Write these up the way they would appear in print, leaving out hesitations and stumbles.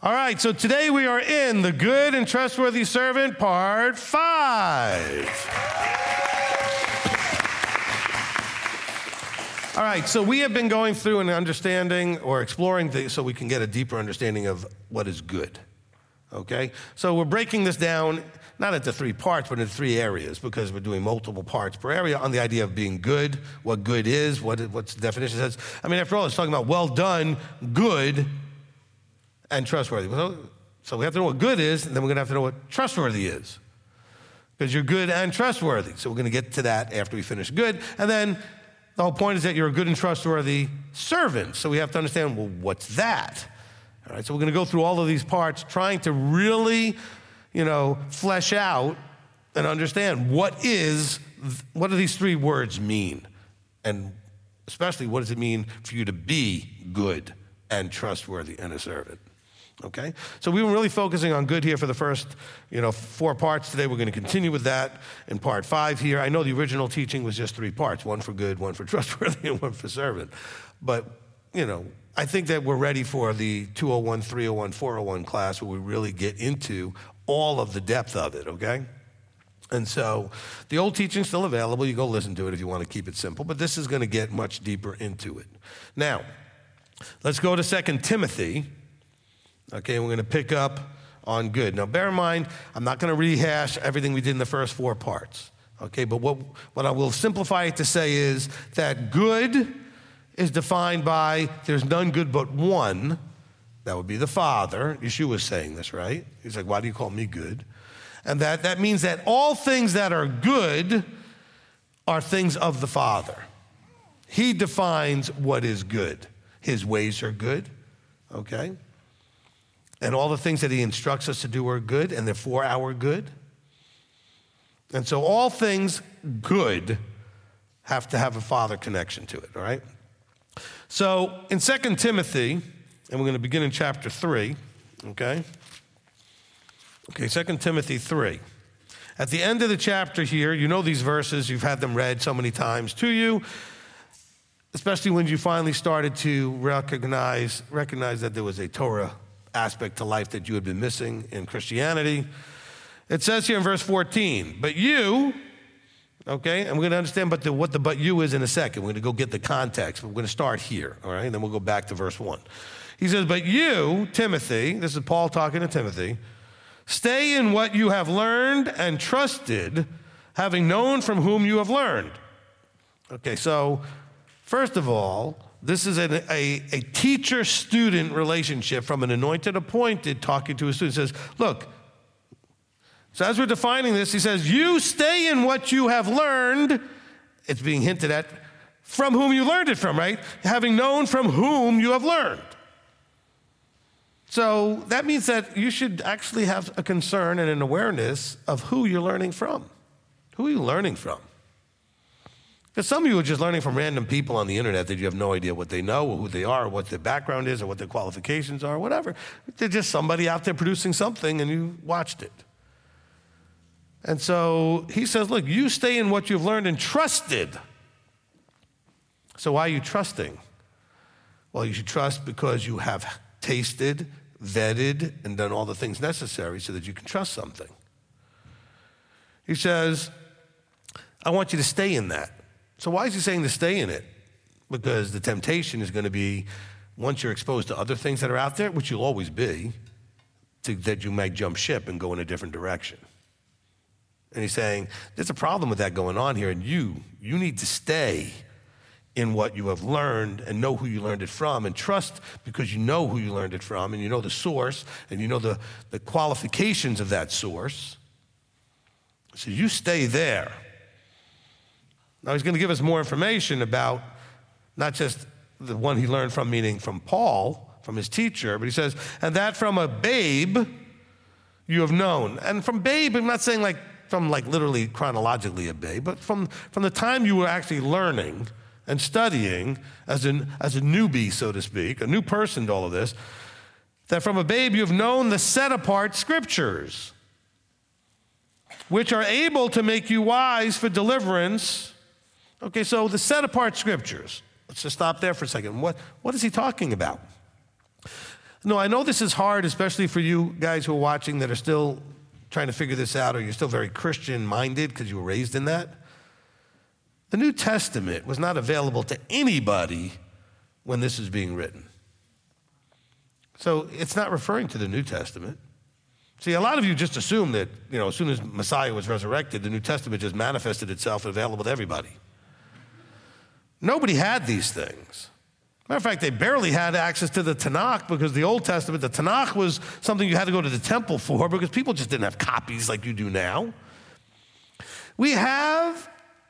All right, so today we are in the Good and Trustworthy Servant, Part 5. All right, so we have been going through and understanding or exploring so we can get a deeper understanding of what is good, okay? So we're breaking this down, not into 3 parts, but into 3 areas because we're doing multiple parts per area on the idea of being good, what good is, what's the definition says. I mean, after all, it's talking about well done, good, and trustworthy. So we have to know what good is, and then we're going to have to know what trustworthy is. Because you're good and trustworthy. So we're going to get to that after we finish good. And then the whole point is that you're a good and trustworthy servant. So we have to understand, well, what's that? All right, so we're going to go through all of these parts, trying to really, flesh out and understand what do these 3 words mean? And especially, what does it mean for you to be good and trustworthy and a servant? Okay, so we were really focusing on good here for the first, 4 parts. Today we're going to continue with that in part 5 here. I know the original teaching was just 3 parts, 1 for good, 1 for trustworthy, and 1 for servant. But, I think that we're ready for the 201, 301, 401 class where we really get into all of the depth of it, okay? And so the old teaching's still available. You go listen to it if you want to keep it simple. But this is going to get much deeper into it. Now, let's go to 2 Timothy. Okay, we're going to pick up on good. Now, bear in mind, I'm not going to rehash everything we did in the first 4 parts. Okay, but what I will simplify it to say is that good is defined by there's none good but one. That would be the Father. Yeshua is saying this, right? He's like, why do you call me good? And that means that all things that are good are things of the Father. He defines what is good. His ways are good, okay? And all the things that he instructs us to do are good, and they're for our good. And so all things good have to have a Father connection to it, all right? So in 2 Timothy, and we're going to begin in chapter 3, okay? Okay, 2 Timothy 3. At the end of the chapter here, you know these verses, you've had them read so many times to you, especially when you finally started to recognize that there was a Torah aspect to life that you had been missing in Christianity. It says here in verse 14, but you, okay, and we're going to understand what the but you is in a second. We're going to go get the context, but we're going to start here, all right, and then we'll go back to verse 1. He says, but you, Timothy, this is Paul talking to Timothy, stay in what you have learned and trusted, having known from whom you have learned. Okay, so first of all, this is a teacher-student relationship from an anointed appointed talking to a student. He says, look, so as we're defining this, he says, you stay in what you have learned. It's being hinted at from whom you learned it from, right? Having known from whom you have learned. So that means that you should actually have a concern and an awareness of who you're learning from. Who are you learning from? Because some of you are just learning from random people on the internet that you have no idea what they know or who they are or what their background is or what their qualifications are or whatever. They're just somebody out there producing something and you watched it. And so he says, look, you stay in what you've learned and trusted. So why are you trusting? Well, you should trust because you have tasted, vetted, and done all the things necessary so that you can trust something. He says, I want you to stay in that. So why is he saying to stay in it? Because the temptation is going to be, once you're exposed to other things that are out there, which you'll always be, that you might jump ship and go in a different direction. And he's saying, there's a problem with that going on here, and you need to stay in what you have learned and know who you learned it from and trust because you know who you learned it from and you know the source and you know the qualifications of that source. So you stay there. Now, he's going to give us more information about not just the one he learned from, meaning from Paul, from his teacher, but he says, and that from a babe you have known. And from babe, I'm not saying from literally chronologically a babe, but from the time you were actually learning and studying as a newbie, so to speak, a new person to all of this, that from a babe you have known the set-apart scriptures, which are able to make you wise for deliverance. Okay, so the set-apart scriptures. Let's just stop there for a second. What is he talking about? No, I know this is hard, especially for you guys who are watching that are still trying to figure this out, or you're still very Christian-minded because you were raised in that. The New Testament was not available to anybody when this is being written. So it's not referring to the New Testament. See, a lot of you just assume that, as soon as Messiah was resurrected, the New Testament just manifested itself and available to everybody. Nobody had these things. Matter of fact, they barely had access to the Tanakh because the Old Testament, the Tanakh was something you had to go to the temple for because people just didn't have copies like you do now. We have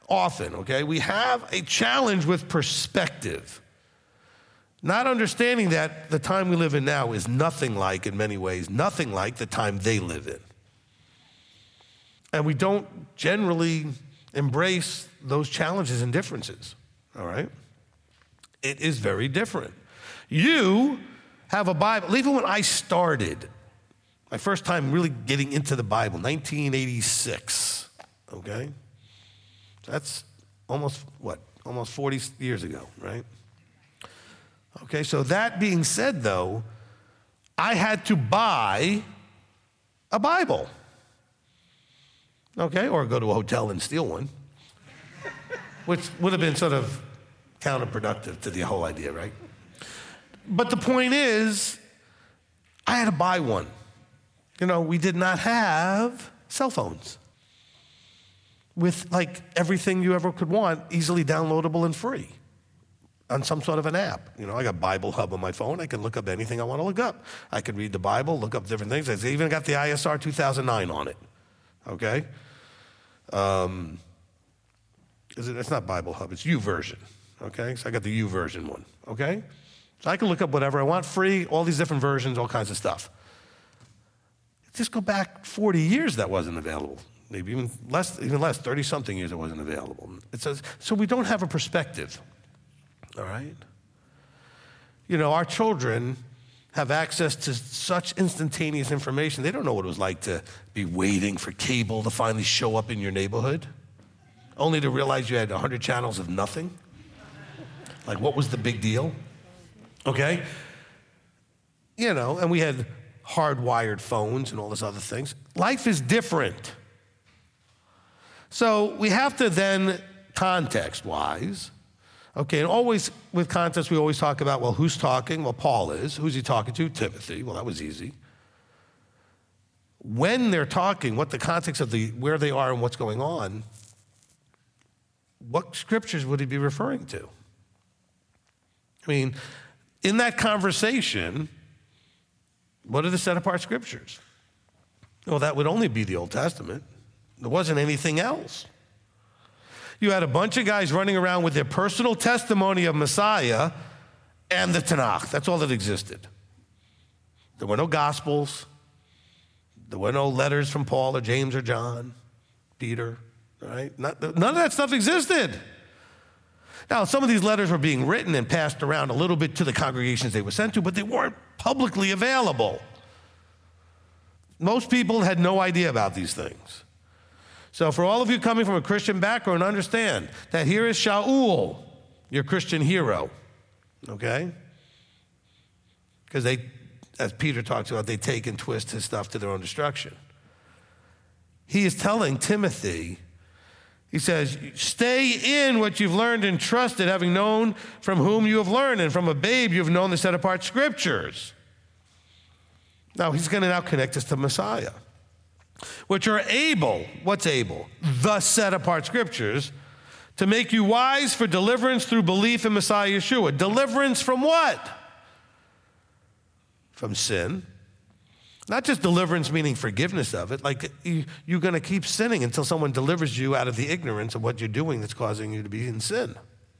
a challenge with perspective. Not understanding that the time we live in now is nothing like, in many ways, nothing like the time they live in. And we don't generally embrace those challenges and differences, all right? It is very different. You have a Bible. Even when I started, my first time really getting into the Bible, 1986, okay? That's almost 40 years ago, right? Okay, so that being said, though, I had to buy a Bible, okay, or go to a hotel and steal one, which would have been sort of counterproductive to the whole idea, right? But the point is, I had to buy one. We did not have cell phones with like everything you ever could want, easily downloadable and free on some sort of an app. I got Bible Hub on my phone. I can look up anything I want to look up. I could read the Bible, look up different things. I even got the ISR 2009 on it, okay? It's not Bible Hub, it's YouVersion, okay? So I got the YouVersion one, okay? So I can look up whatever I want, free, all these different versions, all kinds of stuff. Just go back 40 years that wasn't available. Maybe even less, 30-something years it wasn't available. It says, so we don't have a perspective. All right? Our children have access to such instantaneous information. They don't know what it was like to be waiting for cable to finally show up in your neighborhood, only to realize you had 100 channels of nothing. Like, what was the big deal? Okay? And we had hardwired phones and all these other things. Life is different. So we have to then, context-wise, okay, and always with context, we always talk about, well, who's talking? Well, Paul is. Who's he talking to? Timothy. Well, that was easy. When they're talking, what the context of where they are and what's going on, what scriptures would he be referring to? I mean, in that conversation, what are the set-apart scriptures? Well, that would only be the Old Testament. There wasn't anything else. You had a bunch of guys running around with their personal testimony of Messiah and the Tanakh. That's all that existed. There were no Gospels. There were no letters from Paul or James or John, Peter, right? None of that stuff existed. Now, some of these letters were being written and passed around a little bit to the congregations they were sent to, but they weren't publicly available. Most people had no idea about these things. So for all of you coming from a Christian background, understand that here is Shaul, your Christian hero, okay? Because they, as Peter talks about, they take and twist his stuff to their own destruction. He is telling Timothy, he says, stay in what you've learned and trusted, having known from whom you have learned, and from a babe you've known the set-apart scriptures. Now, he's going to now connect us to Messiah, which are able, what's able? The set-apart scriptures, to make you wise for deliverance through belief in Messiah Yeshua. Deliverance from what? From sin. Not just deliverance meaning forgiveness of it. Like you're going to keep sinning until someone delivers you out of the ignorance of what you're doing that's causing you to be in sin.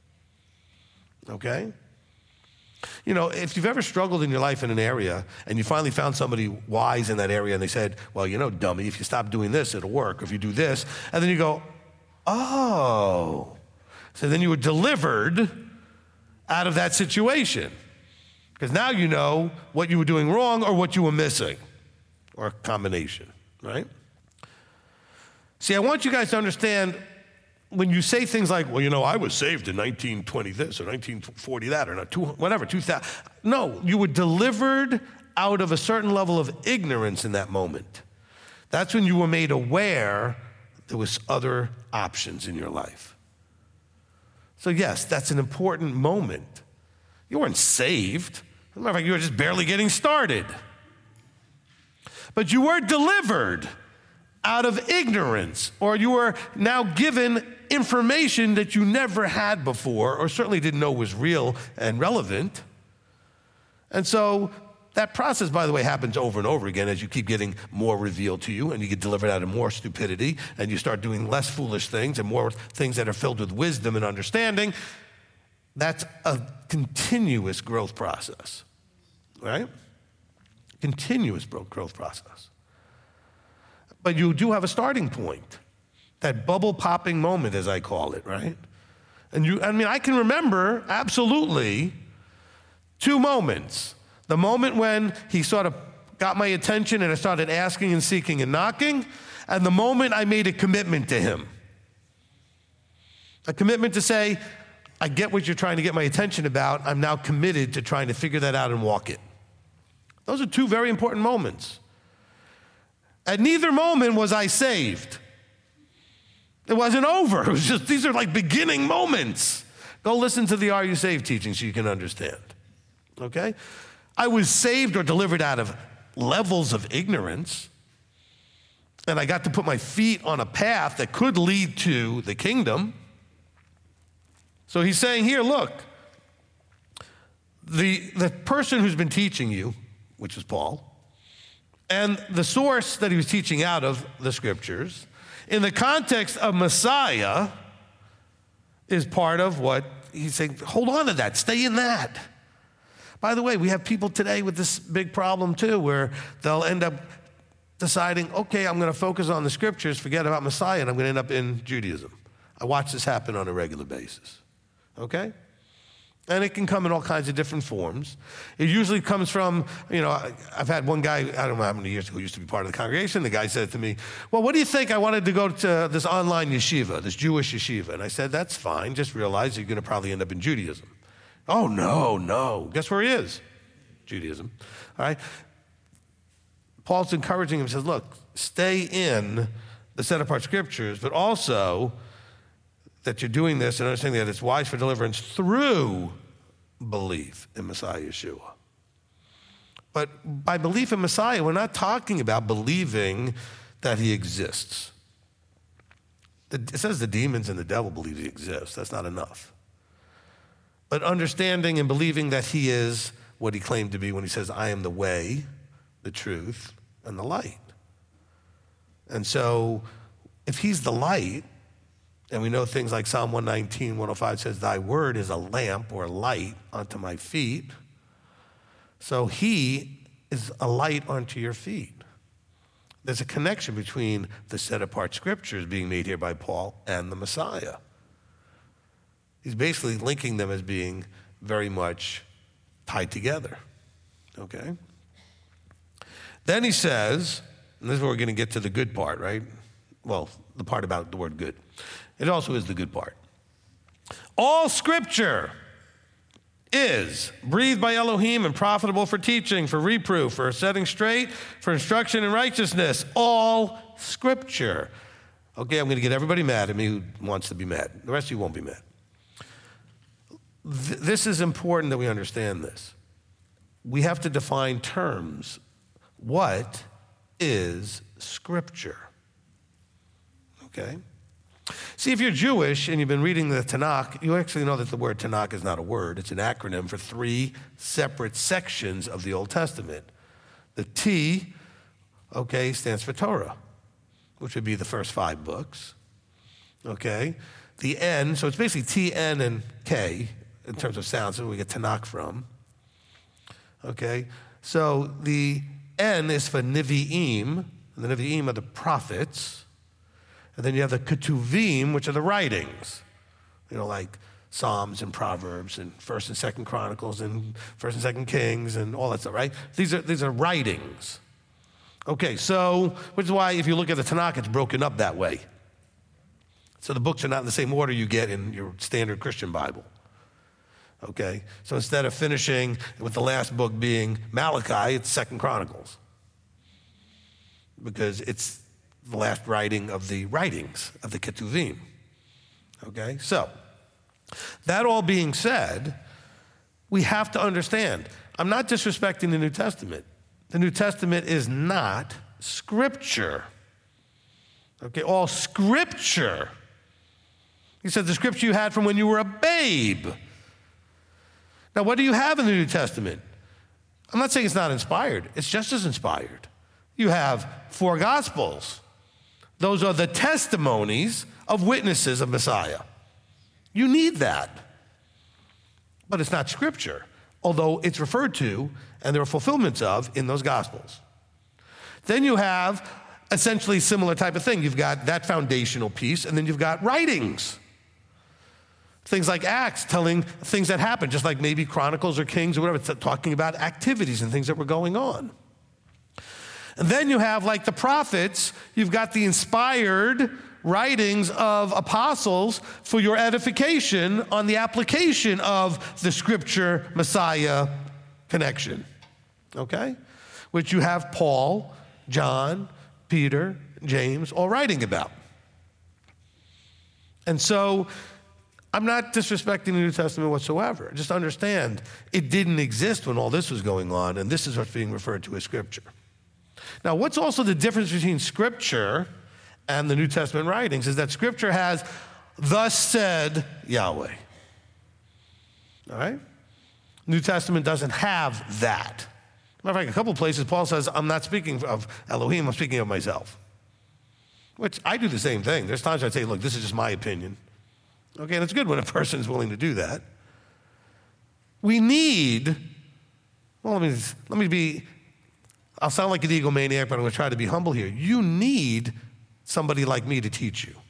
Okay? If you've ever struggled in your life in an area and you finally found somebody wise in that area and they said, well, dummy, if you stop doing this, it'll work. If you do this, and then you go, oh. So then you were delivered out of that situation because now you know what you were doing wrong or what you were missing or a combination, right? See, I want you guys to understand when you say things like, well, I was saved in 1920 this or 1940 that or 2000. No, you were delivered out of a certain level of ignorance in that moment. That's when you were made aware there was other options in your life. So yes, that's an important moment. You weren't saved. As a matter of fact, you were just barely getting started. But you were delivered out of ignorance, or you were now given information that you never had before, or certainly didn't know was real and relevant. And so that process, by the way, happens over and over again as you keep getting more revealed to you and you get delivered out of more stupidity and you start doing less foolish things and more things that are filled with wisdom and understanding. That's a continuous growth process, right? Continuous growth process. But you do have a starting point, that bubble popping moment, as I call it, right? And I can remember absolutely 2 moments. The moment when he sort of got my attention and I started asking and seeking and knocking, and the moment I made a commitment to him. A commitment to say, I get what you're trying to get my attention about. I'm now committed to trying to figure that out and walk it. Those are 2 very important moments. At neither moment was I saved. It wasn't over. It was just, these are like beginning moments. Go listen to the Are You Saved teaching so you can understand. Okay? I was saved or delivered out of levels of ignorance, and I got to put my feet on a path that could lead to the kingdom. So he's saying here, look, the person who's been teaching you, which is Paul, and the source that he was teaching out of, the scriptures, in the context of Messiah, is part of what he's saying. Hold on to that. Stay in that. By the way, we have people today with this big problem too, where they'll end up deciding, okay, I'm going to focus on the scriptures, forget about Messiah, and I'm going to end up in Judaism. I watch this happen on a regular basis. Okay? And it can come in all kinds of different forms. It usually comes from, I've had one guy, I don't know how many years ago, used to be part of the congregation. The guy said to me, well, what do you think? I wanted to go to this online yeshiva, this Jewish yeshiva. And I said, that's fine. Just realize you're going to probably end up in Judaism. Oh, no. Guess where he is? Judaism. All right? Paul's encouraging him, says, look, stay in the set-apart scriptures, but also that you're doing this and understanding that it's wise for deliverance through belief in Messiah Yeshua. But by belief in Messiah, we're not talking about believing that he exists. It says the demons and the devil believe he exists. That's not enough. But understanding and believing that he is what he claimed to be when he says, I am the way, the truth, and the light. And so if he's the light, and we know things like Psalm 119, 105 says, thy word is a lamp or light unto my feet. So he is a light unto your feet. There's a connection between the set-apart scriptures being made here by Paul and the Messiah. He's basically linking them as being very much tied together. Okay? Then he says, and this is where we're going to get to the good part, right? Well, the part about the word good. It also is the good part. All scripture is breathed by Elohim and profitable for teaching, for reproof, for setting straight, for instruction in righteousness. All scripture. Okay, I'm going to get everybody mad at me who wants to be mad. The rest of you won't be mad. This is important that we understand this. We have to define terms. What is scripture? Okay? See, if you're Jewish and you've been reading the Tanakh, you actually know that the word Tanakh is not a word. It's an acronym for 3 separate sections of the Old Testament. The T, stands for Torah, which would be the first 5 books. Okay? The N, so it's basically T, N, and K in terms of sounds, where we get Tanakh from. Okay? So the N is for Nevi'im, and the Nevi'im are the prophets. And then you have the Ketuvim, which are the writings, like Psalms and Proverbs and 1st and 2nd Chronicles and 1st and 2nd Kings and all that stuff, right? These are writings. Okay, so, which is why if you look at the Tanakh, it's broken up that way. So the books are not in the same order you get in your standard Christian Bible. okay? So instead of finishing with the last book being Malachi, it's 2 Chronicles, because it's the last writing of the writings of the Ketuvim, okay? So that all being said, we have to understand, I'm not disrespecting the New Testament. The New Testament is not Scripture. Okay, all Scripture. He said the Scripture you had from when you were a babe. Now, what do you have in the New Testament? I'm not saying it's not inspired. It's just as inspired. You have 4 Gospels. Those are the testimonies of witnesses of Messiah. You need that. But it's not Scripture, although it's referred to and there are fulfillments of in those Gospels. Then you have essentially similar type of thing. You've got that foundational piece, and then you've got writings. Things like Acts telling things that happened, just like maybe Chronicles or Kings or whatever, it's talking about activities and things that were going on. And then you have, like the prophets, you've got the inspired writings of apostles for your edification on the application of the Scripture Messiah connection, okay? Which you have Paul, John, Peter, James all writing about. And so I'm not disrespecting the New Testament whatsoever. Just understand it didn't exist when all this was going on, and this is what's being referred to as Scripture. Now, what's also the difference between Scripture and the New Testament writings is that Scripture has, thus said Yahweh. All right? New Testament doesn't have that. Matter of fact, a couple of places Paul says, I'm not speaking of Elohim, I'm speaking of myself. Which I do the same thing. There's times I say, look, this is just my opinion. Okay, and it's good when a person is willing to do that. We need, well, let me be, I'll sound like an egomaniac, but I'm going to try to be humble here. You need somebody like me to teach you.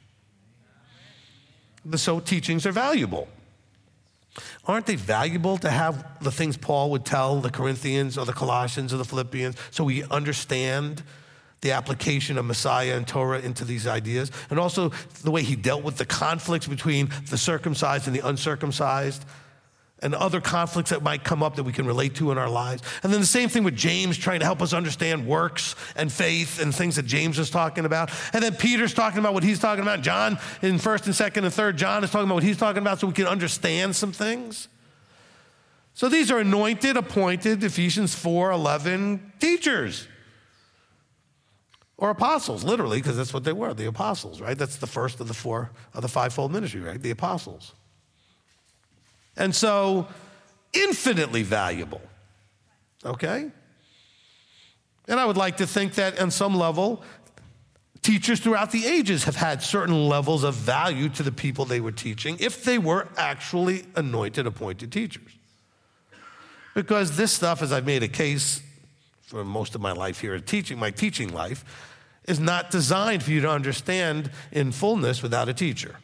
So teachings are valuable. Aren't they valuable to have the things Paul would tell the Corinthians or the Colossians or the Philippians so we understand the application of Messiah and Torah into these ideas? And also the way he dealt with the conflicts between the circumcised and the uncircumcised and other conflicts that might come up that we can relate to in our lives. And then the same thing with James trying to help us understand works and faith and things that James was talking about. And then Peter's talking about what he's talking about. John in 1st and 2nd and 3rd, John is talking about what he's talking about so we can understand some things. So these are anointed, appointed, Ephesians 4:11 teachers. Or apostles, literally, because that's what they were, the apostles, right? That's the first of the 4 of the fivefold ministry, right? The apostles. And so, infinitely valuable, okay? And I would like to think that on some level, teachers throughout the ages have had certain levels of value to the people they were teaching if they were actually anointed, appointed teachers. Because this stuff, as I've made a case for most of my life here at teaching, my teaching life, is not designed for you to understand in fullness without a teacher.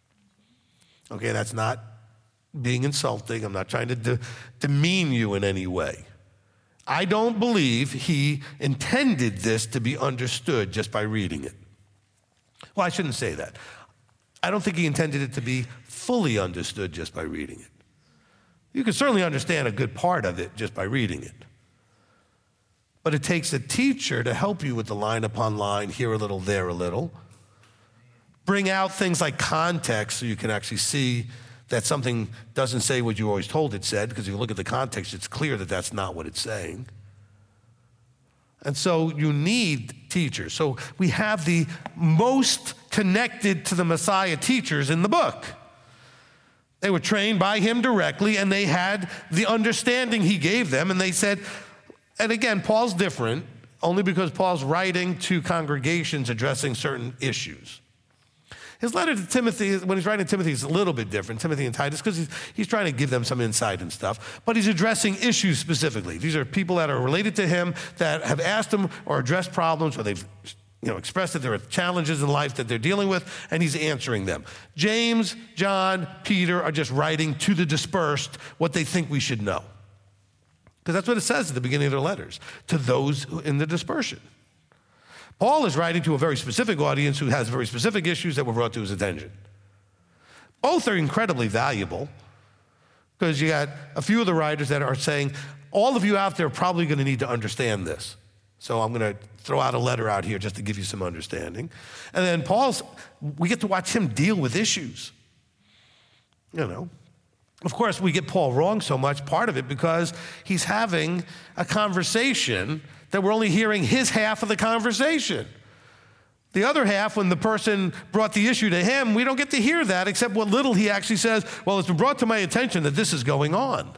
Okay, that's not being insulting. I'm not trying to demean you in any way. I don't believe he intended this to be understood just by reading it. Well, I shouldn't say that. I don't think he intended it to be fully understood just by reading it. You can certainly understand a good part of it just by reading it. But it takes a teacher to help you with the line upon line, here a little, there a little. Bring out things like context so you can actually see that something doesn't say what you always told it said, because if you look at the context, it's clear that that's not what it's saying. And so you need teachers. So we have the most connected to the Messiah teachers in the book. They were trained by him directly, and they had the understanding he gave them, and they said, and again, Paul's different, only because Paul's writing to congregations addressing certain issues. His letter to Timothy, when he's writing to Timothy, is a little bit different, Timothy and Titus, because he's trying to give them some insight and stuff, but he's addressing issues specifically. These are people that are related to him that have asked him or addressed problems, or they've expressed that there are challenges in life that they're dealing with, and he's answering them. James, John, Peter are just writing to the dispersed what they think we should know. Because that's what it says at the beginning of their letters, to those in the dispersion. Paul is writing to a very specific audience who has very specific issues that were brought to his attention. Both are incredibly valuable, Because you got a few of the writers that are saying, all of you out there are probably going to need to understand this. So I'm going to throw out a letter out here just to give you some understanding. And then we get to watch him deal with issues. Of course, we get Paul wrong so much, part of it because he's having a conversation that we're only hearing his half of the conversation. The other half, when the person brought the issue to him, we don't get to hear that except what little he actually says, well, it's been brought to my attention that this is going on.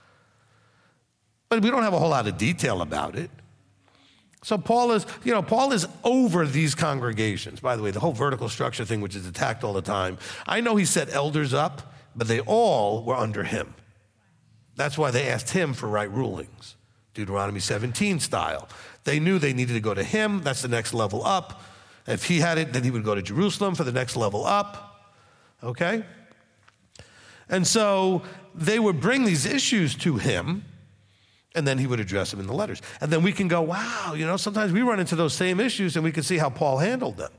But we don't have a whole lot of detail about it. So Paul is over these congregations. By the way, the whole vertical structure thing, which is attacked all the time, I know he set elders up, but they all were under him. That's why they asked him for right rulings, Deuteronomy 17 style. They knew they needed to go to him. That's the next level up. If he had it, then he would go to Jerusalem for the next level up, okay? And so they would bring these issues to him, and then he would address them in the letters. And then we can go, wow, sometimes we run into those same issues, and we can see how Paul handled them.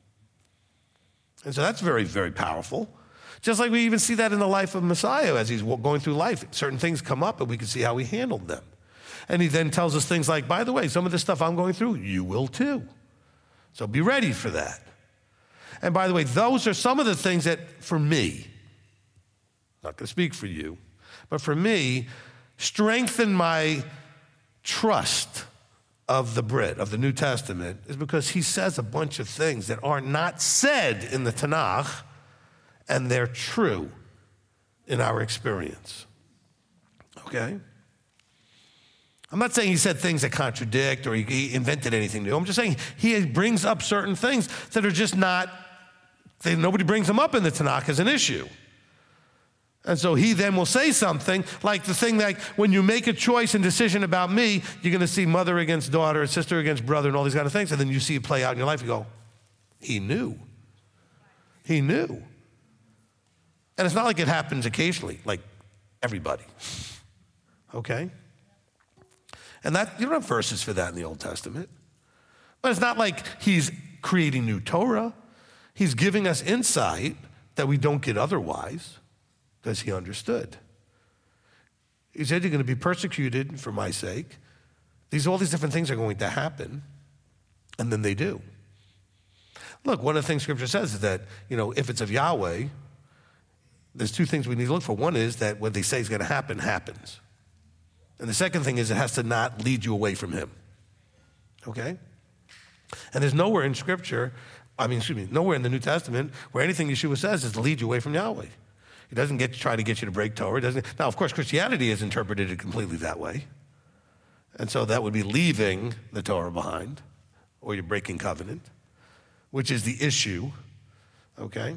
And so that's very, very powerful. Just like we even see that in the life of Messiah as he's going through life. Certain things come up, and we can see how he handled them. And he then tells us things like, by the way, some of the stuff I'm going through, you will too. So be ready for that. And by the way, those are some of the things that, for me, not going to speak for you, but for me, strengthen my trust of the Brit, of the New Testament, is because he says a bunch of things that are not said in the Tanakh, and they're true in our experience. Okay? I'm not saying he said things that contradict or he invented anything new. I'm just saying he brings up certain things that are just nobody brings them up in the Tanakh as an issue. And so he then will say something like the thing that when you make a choice and decision about me, you're going to see mother against daughter, sister against brother, and all these kind of things. And then you see it play out in your life. You go, he knew. He knew. And it's not like it happens occasionally, like everybody. Okay? And that you don't have verses for that in the Old Testament. But it's not like he's creating new Torah. He's giving us insight that we don't get otherwise because he understood. He said, you're going to be persecuted for my sake. All these different things are going to happen. And then they do. Look, one of the things Scripture says is that, if it's of Yahweh, there's two things we need to look for. One is that what they say is going to happen, happens. And the second thing is it has to not lead you away from him. Okay? And there's nowhere in Scripture, nowhere in the New Testament where anything Yeshua says is to lead you away from Yahweh. He doesn't try to get you to break Torah. Now, of course, Christianity has interpreted it completely that way. And so that would be leaving the Torah behind, or you're breaking covenant, which is the issue. Okay?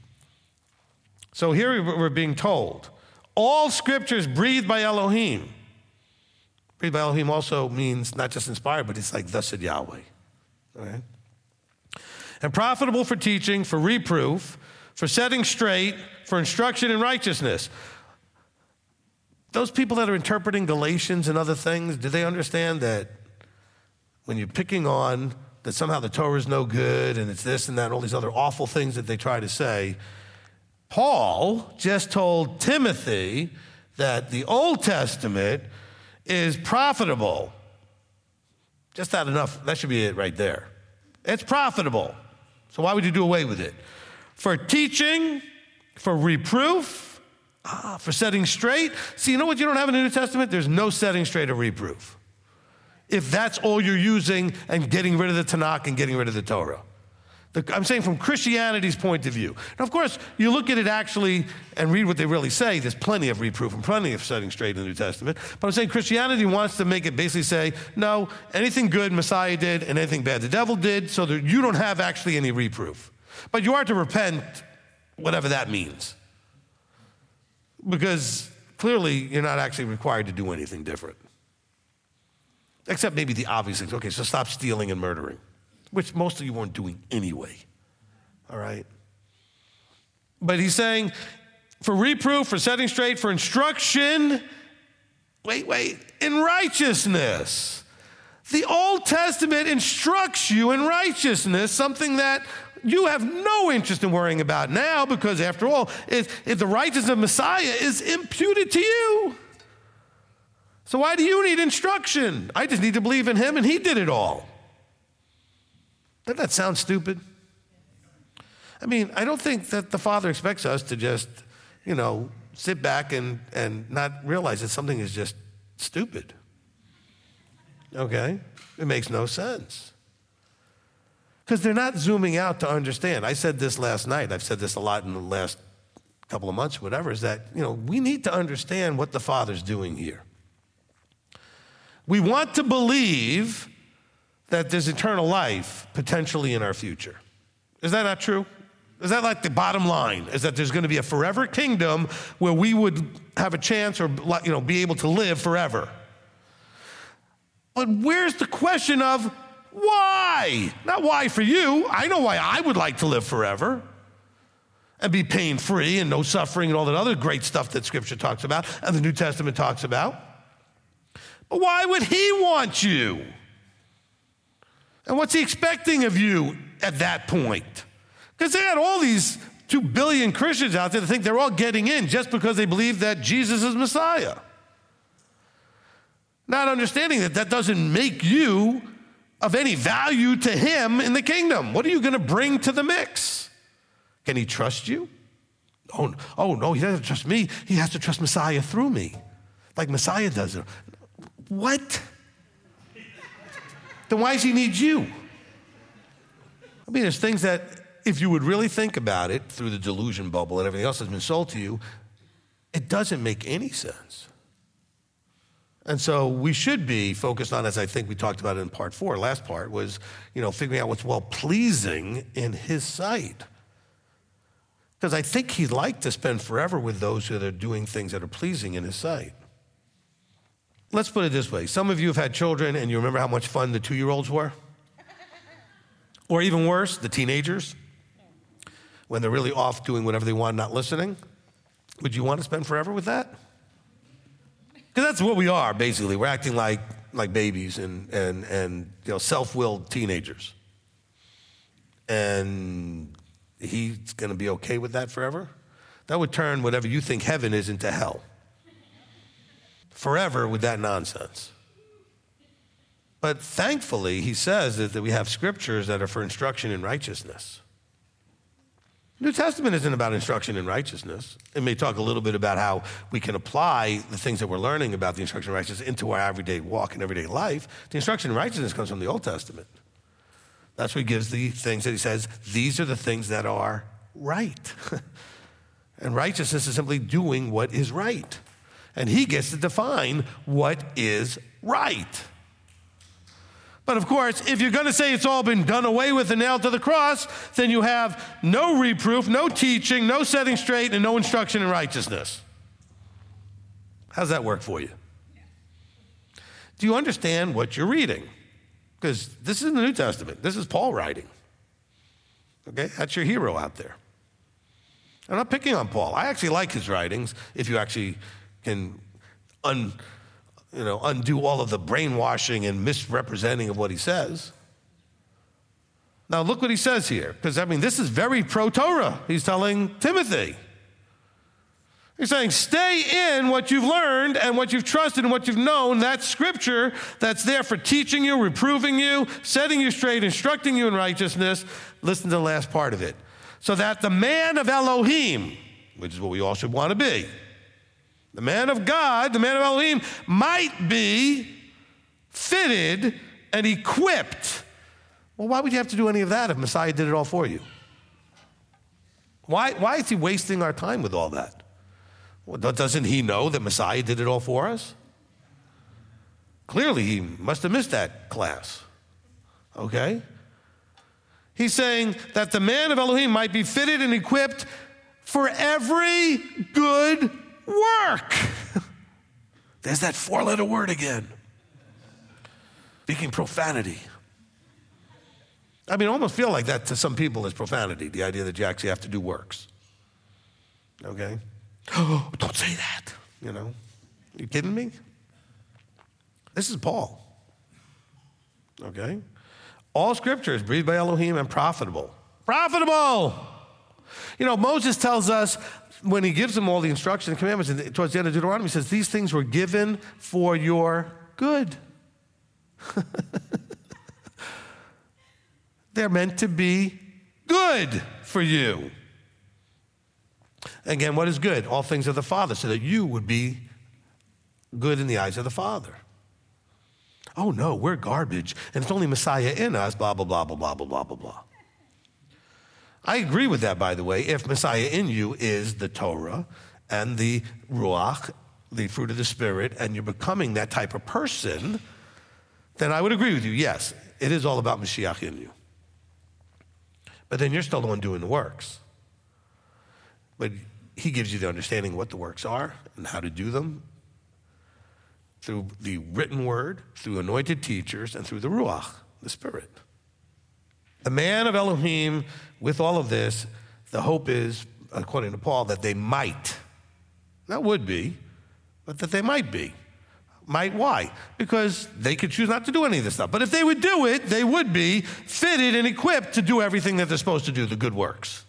So here we're being told, all Scripture is breathed by Elohim. Breathed by Elohim also means not just inspired, but it's like, thus said Yahweh. All right? And profitable for teaching, for reproof, for setting straight, for instruction in righteousness. Those people that are interpreting Galatians and other things, do they understand that when you're picking on that somehow the Torah is no good and it's this and that and all these other awful things that they try to say, Paul just told Timothy that the Old Testament is profitable. Just that enough. That should be it right there. It's profitable. So why would you do away with it? For teaching, for reproof, for setting straight. See, you know what you don't have in the New Testament? There's no setting straight or reproof. If that's all you're using and getting rid of the Tanakh and getting rid of the Torah. I'm saying from Christianity's point of view. Now, of course, you look at it actually and read what they really say. There's plenty of reproof and plenty of setting straight in the New Testament. But I'm saying Christianity wants to make it basically say, no, anything good Messiah did and anything bad the devil did, so that you don't have actually any reproof. But you are to repent, whatever that means. Because clearly you're not actually required to do anything different. Except maybe the obvious things. Okay, so stop stealing and murdering, which most of you weren't doing anyway, all right? But he's saying, for reproof, for setting straight, for instruction, in righteousness. The Old Testament instructs you in righteousness, something that you have no interest in worrying about now because, after all, if the righteousness of Messiah is imputed to you. So why do you need instruction? I just need to believe in him, and he did it all. Doesn't that sound stupid? I mean, I don't think that the Father expects us to just, sit back and not realize that something is just stupid. Okay? It makes no sense. Because they're not zooming out to understand. I said this last night. I've said this a lot in the last couple of months, whatever, is that, we need to understand what the Father's doing here. We want to believe that there's eternal life potentially in our future. Is that not true? Is that like the bottom line? Is that there's going to be a forever kingdom where we would have a chance or be able to live forever? But where's the question of why? Not why for you. I know why I would like to live forever and be pain-free and no suffering and all that other great stuff that Scripture talks about and the New Testament talks about. But why would he want you? And what's he expecting of you at that point? Because they had all these 2 billion Christians out there that think they're all getting in just because they believe that Jesus is Messiah. Not understanding that doesn't make you of any value to him in the kingdom. What are you going to bring to the mix? Can he trust you? Oh no, he doesn't trust me. He has to trust Messiah through me, like Messiah does it. What? Then why does he need you? I mean, there's things that, if you would really think about it through the delusion bubble and everything else that's been sold to you, it doesn't make any sense. And so we should be focused on, as I think we talked about in part 4, last part, was, figuring out what's well-pleasing in his sight. Because I think he'd like to spend forever with those who are doing things that are pleasing in his sight. Let's put it this way. Some of you have had children, and you remember how much fun the 2-year-olds were? Or even worse, the teenagers, when they're really off doing whatever they want, not listening. Would you want to spend forever with that? Because that's what we are, basically. We're acting like babies and self-willed teenagers. And he's going to be okay with that forever? That would turn whatever you think heaven is into hell. Forever with that nonsense. But thankfully, he says that we have scriptures that are for instruction in righteousness. New Testament isn't about instruction in righteousness. It may talk a little bit about how we can apply the things that we're learning about the instruction in righteousness into our everyday walk and everyday life. The instruction in righteousness comes from the Old Testament. That's where he gives the things that he says, these are the things that are right. And righteousness is simply doing what is right. And he gets to define what is right. But of course, if you're going to say it's all been done away with and nailed to the cross, then you have no reproof, no teaching, no setting straight, and no instruction in righteousness. How's that work for you? Do you understand what you're reading? Because this is the New Testament. This is Paul writing. Okay? That's your hero out there. I'm not picking on Paul. I actually like his writings if you actually can undo all of the brainwashing and misrepresenting of what he says. Now look what he says here, because this is very pro-Torah. He's telling Timothy. He's saying, stay in what you've learned and what you've trusted and what you've known. That's scripture that's there for teaching you, reproving you, setting you straight, instructing you in righteousness. Listen to the last part of it. So that the man of Elohim, which is what we all should want to be, the man of God, the man of Elohim, might be fitted and equipped. Well, why would you have to do any of that if Messiah did it all for you? Why is he wasting our time with all that? Well, doesn't he know that Messiah did it all for us? Clearly, he must have missed that class. Okay? He's saying that the man of Elohim might be fitted and equipped for every good work. There's that 4-letter word again. Speaking profanity. I almost feel like that to some people is profanity, the idea that you actually have to do works. Okay? Oh, don't say that. You kidding me? This is Paul. Okay? All scripture is breathed by Elohim and profitable. Profitable. You know, Moses tells us when he gives them all the instructions and commandments, and towards the end of Deuteronomy, he says, these things were given for your good. They're meant to be good for you. Again, what is good? All things of the Father, so that you would be good in the eyes of the Father. Oh no, we're garbage, and it's only Messiah in us, blah, blah, blah, blah, blah, blah, blah, blah, blah. I agree with that, by the way, if Messiah in you is the Torah and the Ruach, the fruit of the Spirit, and you're becoming that type of person, then I would agree with you. Yes, it is all about Mashiach in you. But then you're still the one doing the works. But he gives you the understanding of what the works are and how to do them through the written word, through anointed teachers, and through the Ruach, the Spirit. The man of Elohim, with all of this, the hope is, according to Paul, that they might, not would be, but that they might be. Might, why? Because they could choose not to do any of this stuff. But if they would do it, they would be fitted and equipped to do everything that they're supposed to do, the good works.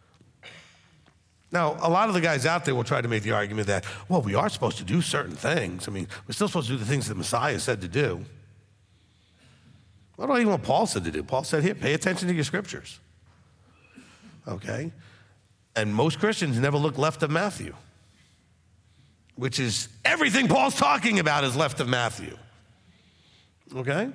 Now, a lot of the guys out there will try to make the argument that, well, we are supposed to do certain things. I mean, we're still supposed to do the things that Messiah said to do. What about even what Paul said to do? Paul said, here, pay attention to your scriptures. Okay? And most Christians never look left of Matthew, which is everything Paul's talking about is left of Matthew. Okay?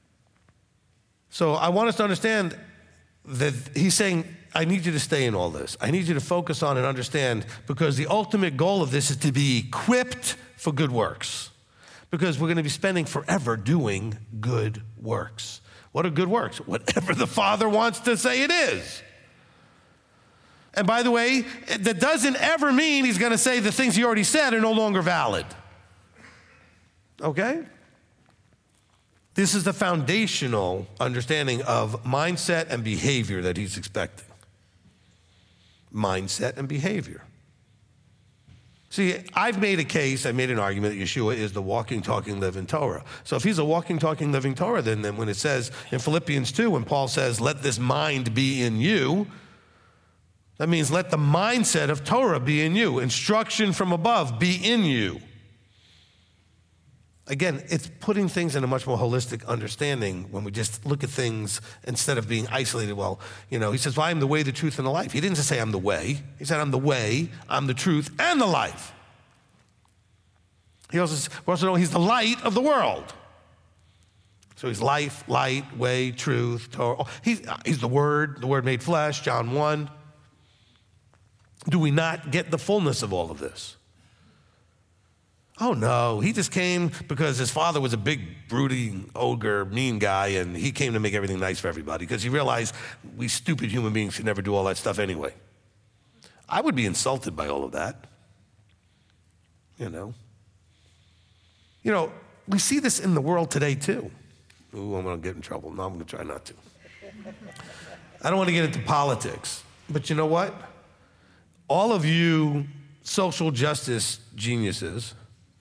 So I want us to understand that he's saying, I need you to stay in all this. I need you to focus on and understand, because the ultimate goal of this is to be equipped for good works. Because we're going to be spending forever doing good works. What are good works? Whatever the Father wants to say it is. And by the way, that doesn't ever mean he's going to say the things he already said are no longer valid. Okay? This is the foundational understanding of mindset and behavior that he's expecting. Mindset and behavior. See, I've made a case, I made an argument that Yeshua is the walking, talking, living Torah. So if he's a walking, talking, living Torah, then when it says in Philippians 2, when Paul says, let this mind be in you, that means let the mindset of Torah be in you. Instruction from above be in you. Again, it's putting things in a much more holistic understanding when we just look at things instead of being isolated. Well, you know, he says, well, I am the way, the truth, and the life. He didn't just say I'm the way. He said I'm the way, I'm the truth, and the life. He also know he's the light of the world. So he's life, light, way, truth, Torah. He's the Word made flesh, John 1. Do we not get the fullness of all of this? Oh no, he just came because his father was a big, brooding, ogre, mean guy, and he came to make everything nice for everybody because he realized we stupid human beings should never do all that stuff anyway. I would be insulted by all of that. You know, we see this in the world today too. Ooh, I'm going to get in trouble. No, I'm going to try not to. I don't want to get into politics, but you know what? All of you social justice geniuses,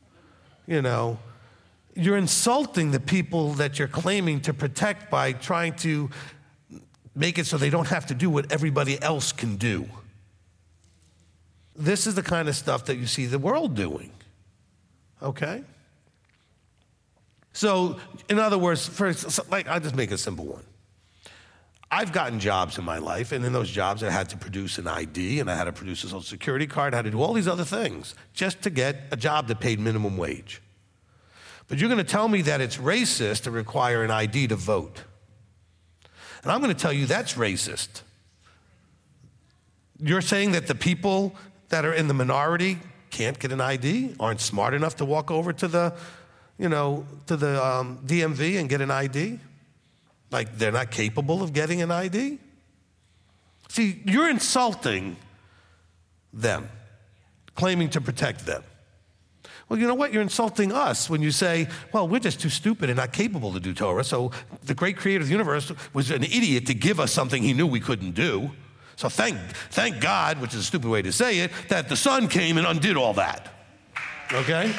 you're insulting the people that you're claiming to protect by trying to make it so they don't have to do what everybody else can do. This is the kind of stuff that you see the world doing, okay? So, in other words, I'll just make a simple one. I've gotten jobs in my life, and in those jobs I had to produce an ID, and I had to produce a social security card, I had to do all these other things just to get a job that paid minimum wage. But you're going to tell me that it's racist to require an ID to vote. And I'm going to tell you that's racist. You're saying that the people that are in the minority can't get an ID, aren't smart enough to walk over to the DMV and get an ID? Like they're not capable of getting an ID? See, you're insulting them, claiming to protect them. Well, you know what? You're insulting us when you say, well, we're just too stupid and not capable to do Torah, so the great creator of the universe was an idiot to give us something he knew we couldn't do. So thank God, which is a stupid way to say it, that the Son came and undid all that. Okay?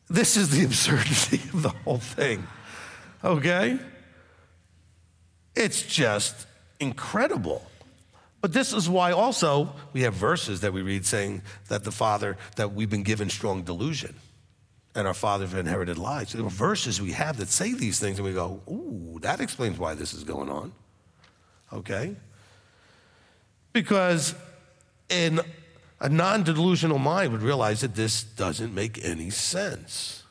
This is the absurdity of the whole thing, okay? It's just incredible. But this is why also we have verses that we read saying that that we've been given strong delusion and our fathers have inherited lies. So there are verses we have that say these things and we go, ooh, that explains why this is going on, okay? Because in a non-delusional mind would realize that this doesn't make any sense.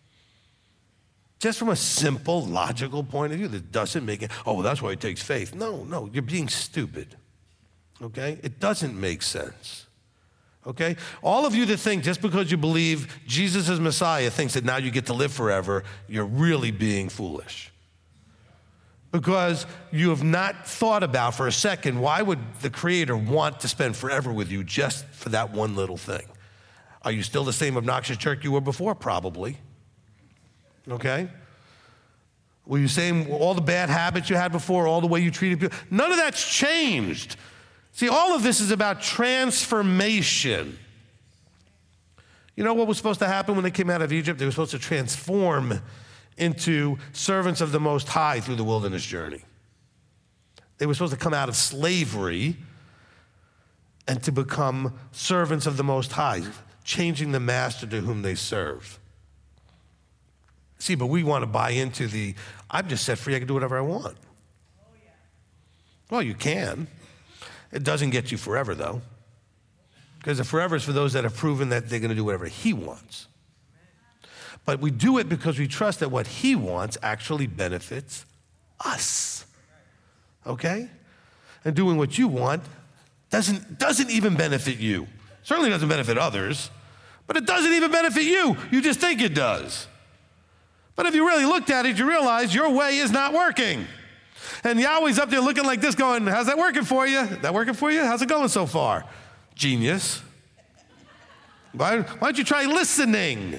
Just from a simple, logical point of view, that doesn't make it, oh, that's why it takes faith. No, you're being stupid, okay? It doesn't make sense, okay? All of you that think just because you believe Jesus is Messiah thinks that now you get to live forever, you're really being foolish. Because you have not thought about for a second, why would the Creator want to spend forever with you just for that one little thing? Are you still the same obnoxious jerk you were before? Probably. Okay? Were you saying all the bad habits you had before, all the way you treated people? None of that's changed. See, all of this is about transformation. You know what was supposed to happen when they came out of Egypt? They were supposed to transform into servants of the Most High through the wilderness journey. They were supposed to come out of slavery and to become servants of the Most High, changing the master to whom they serve. See, but we want to buy into I'm just set free, I can do whatever I want. Well, you can. It doesn't get you forever, though. Because the forever is for those that have proven that they're going to do whatever He wants. But we do it because we trust that what He wants actually benefits us, okay? And doing what you want doesn't even benefit you. Certainly doesn't benefit others, but it doesn't even benefit you. You just think it does. But if you really looked at it, you realize your way is not working. And Yahweh's up there looking like this going, how's that working for you? That working for you? How's it going so far? Genius. Why don't you try listening?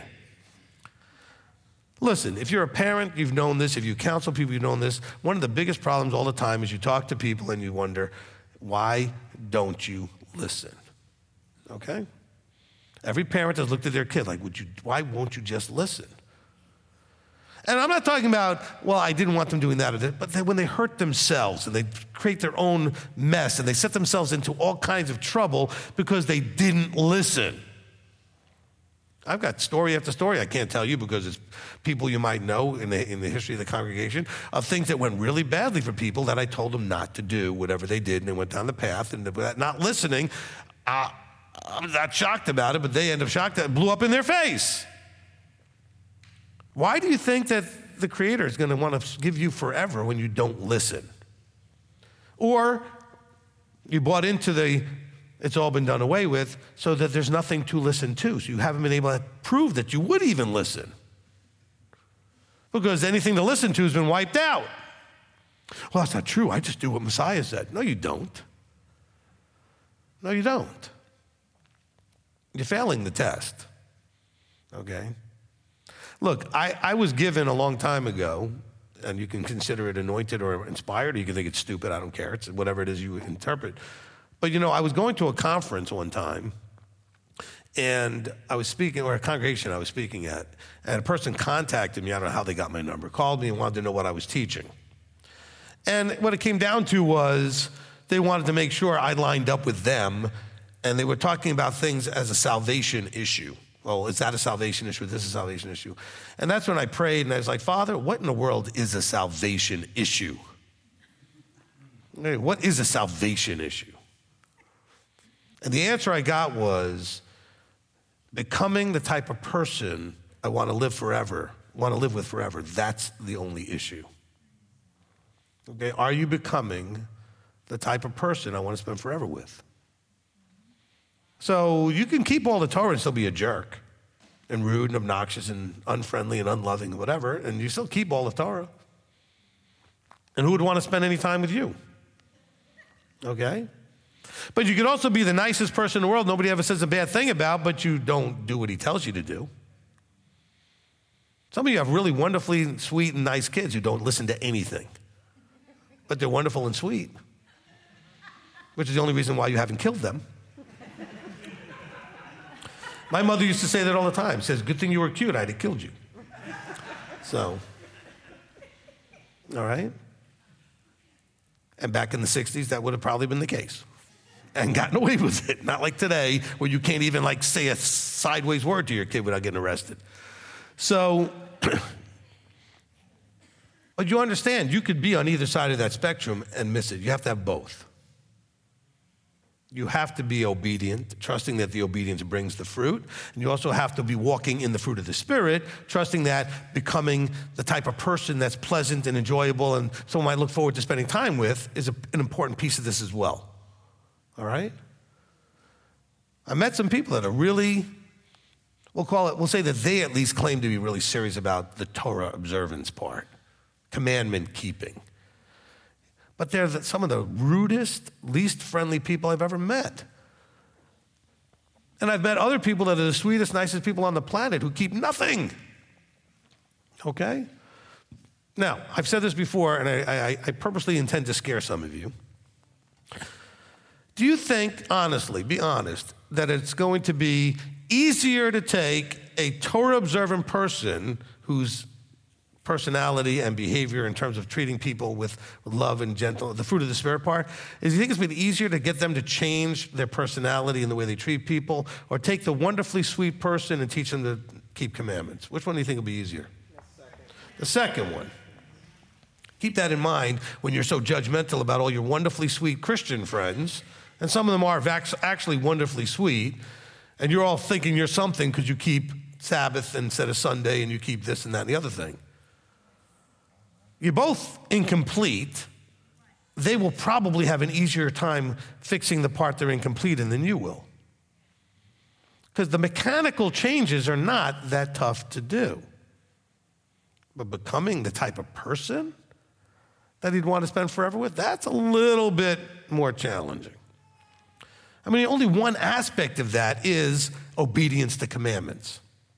Listen, if you're a parent, you've known this. If you counsel people, you've known this. One of the biggest problems all the time is you talk to people and you wonder, why don't you listen? Okay? Every parent has looked at their kid like, why won't you just listen? And I'm not talking about, well, I didn't want them doing that, but when they hurt themselves and they create their own mess and they set themselves into all kinds of trouble because they didn't listen. I've got story after story I can't tell you because it's people you might know in the history of the congregation of things that went really badly for people that I told them not to do, whatever they did, and they went down the path, and not listening, I'm not shocked about it, but they end up shocked that it blew up in their face. Why do you think that the Creator is going to want to give you forever when you don't listen? Or you bought into it's all been done away with, so that there's nothing to listen to. So you haven't been able to prove that you would even listen. Because anything to listen to has been wiped out. Well, that's not true. I just do what Messiah said. No, you don't. No, you don't. You're failing the test. Okay? Look, I was given a long time ago, and you can consider it anointed or inspired, or you can think it's stupid. I don't care. It's whatever it is you interpret. But, I was going to a conference one time, and I was speaking, or a congregation I was speaking at, and a person contacted me. I don't know how they got my number, called me and wanted to know what I was teaching. And what it came down to was they wanted to make sure I lined up with them, and they were talking about things as a salvation issue. Well, is that a salvation issue? This is a salvation issue. And that's when I prayed, and I was like, Father, what in the world is a salvation issue? What is a salvation issue? And the answer I got was becoming the type of person I want to live with forever. That's the only issue. Okay, are you becoming the type of person I want to spend forever with? So you can keep all the Torah and still be a jerk and rude and obnoxious and unfriendly and unloving and whatever, and you still keep all the Torah. And who would want to spend any time with you? Okay? But you could also be the nicest person in the world nobody ever says a bad thing about, but you don't do what he tells you to do. Some of you have really wonderfully sweet and nice kids who don't listen to anything. But they're wonderful and sweet, which is the only reason why you haven't killed them. My mother used to say that all the time. She says, good thing you were cute, I'd have killed you. So, all right? And back in the 60s, that would have probably been the case. And gotten away with it. Not like today, where you can't even like say a sideways word to your kid without getting arrested. So, but you understand, you could be on either side of that spectrum and miss it. You have to have both. You have to be obedient, trusting that the obedience brings the fruit. And you also have to be walking in the fruit of the Spirit, trusting that becoming the type of person that's pleasant and enjoyable and someone might look forward to spending time with is an important piece of this as well. All right? I met some people that are really, we'll say that they at least claim to be really serious about the Torah observance part, commandment keeping. But they're some of the rudest, least friendly people I've ever met. And I've met other people that are the sweetest, nicest people on the planet who keep nothing. Okay? Now, I've said this before, and I purposely intend to scare some of you. Do you think, honestly, be honest, that it's going to be easier to take a Torah-observant person whose personality and behavior in terms of treating people with love and gentle, the fruit of the Spirit part, do you think it's been easier to get them to change their personality and the way they treat people, or take the wonderfully sweet person and teach them to keep commandments? Which one do you think will be easier? The second one. Keep that in mind when you're so judgmental about all your wonderfully sweet Christian friends, and some of them are actually wonderfully sweet, and you're all thinking you're something because you keep Sabbath instead of Sunday and you keep this and that and the other thing. You're both incomplete. They will probably have an easier time fixing the part they're incomplete in than you will. Because the mechanical changes are not that tough to do. But becoming the type of person that he'd want to spend forever with, that's a little bit more challenging. I mean, only one aspect of that is obedience to commandments.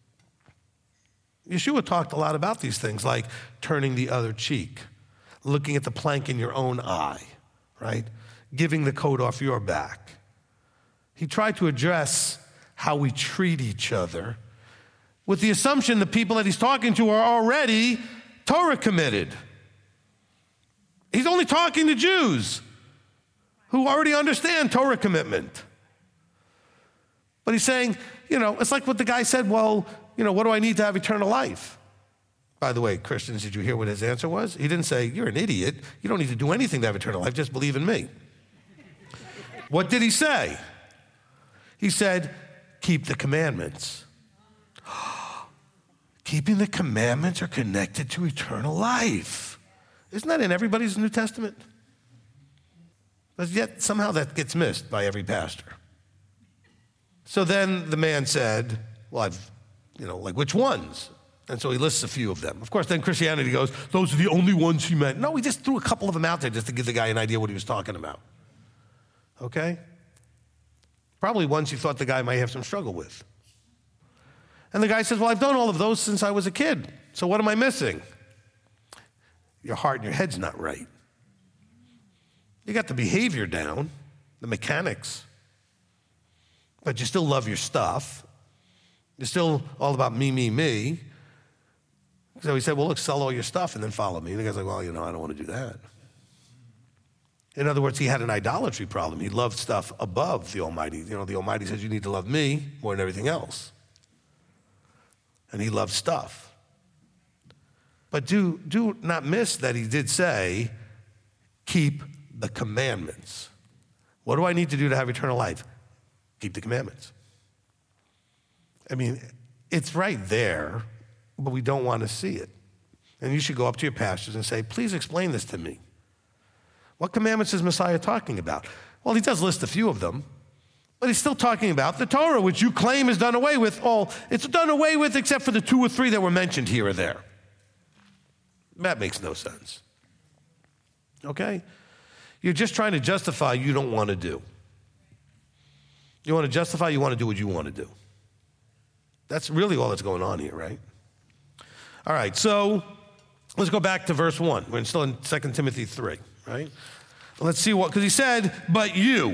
Yeshua talked a lot about these things, like turning the other cheek, looking at the plank in your own eye, right? Giving the coat off your back. He tried to address how we treat each other with the assumption the people that he's talking to are already Torah committed. He's only talking to Jews who already understand Torah commitment. But he's saying, it's like what the guy said, well, what do I need to have eternal life? By the way, Christians, did you hear what his answer was? He didn't say, you're an idiot. You don't need to do anything to have eternal life. Just believe in me. What did he say? He said, keep the commandments. Keeping the commandments are connected to eternal life. Isn't that in everybody's New Testament? But yet somehow that gets missed by every pastor. So then the man said, well, which ones? And so he lists a few of them. Of course, then Christianity goes, those are the only ones he meant. No, he just threw a couple of them out there just to give the guy an idea what he was talking about. Okay? Probably ones he thought the guy might have some struggle with. And the guy says, well, I've done all of those since I was a kid. So what am I missing? Your heart and your head's not right. You got the behavior down, the mechanics, but you still love your stuff. You're still all about me, me, me. So he said, well, look, sell all your stuff and then follow me. And the guy's like, well, I don't want to do that. In other words, he had an idolatry problem. He loved stuff above the Almighty. The Almighty says you need to love me more than everything else. And he loved stuff. But do not miss that he did say, keep the commandments. What do I need to do to have eternal life? Keep the commandments. I mean, it's right there, but we don't want to see it. And you should go up to your pastors and say, please explain this to me. What commandments is Messiah talking about? Well, he does list a few of them, but he's still talking about the Torah, which you claim is done away with. It's done away with except for the 2 or 3 that were mentioned here or there. That makes no sense. Okay? You're just trying to justify you don't want to do. You want to justify you want to do what you want to do. That's really all that's going on here, right? All right, so let's go back to verse 1. We're still in 2 Timothy 3, right? Let's see because he said, but you.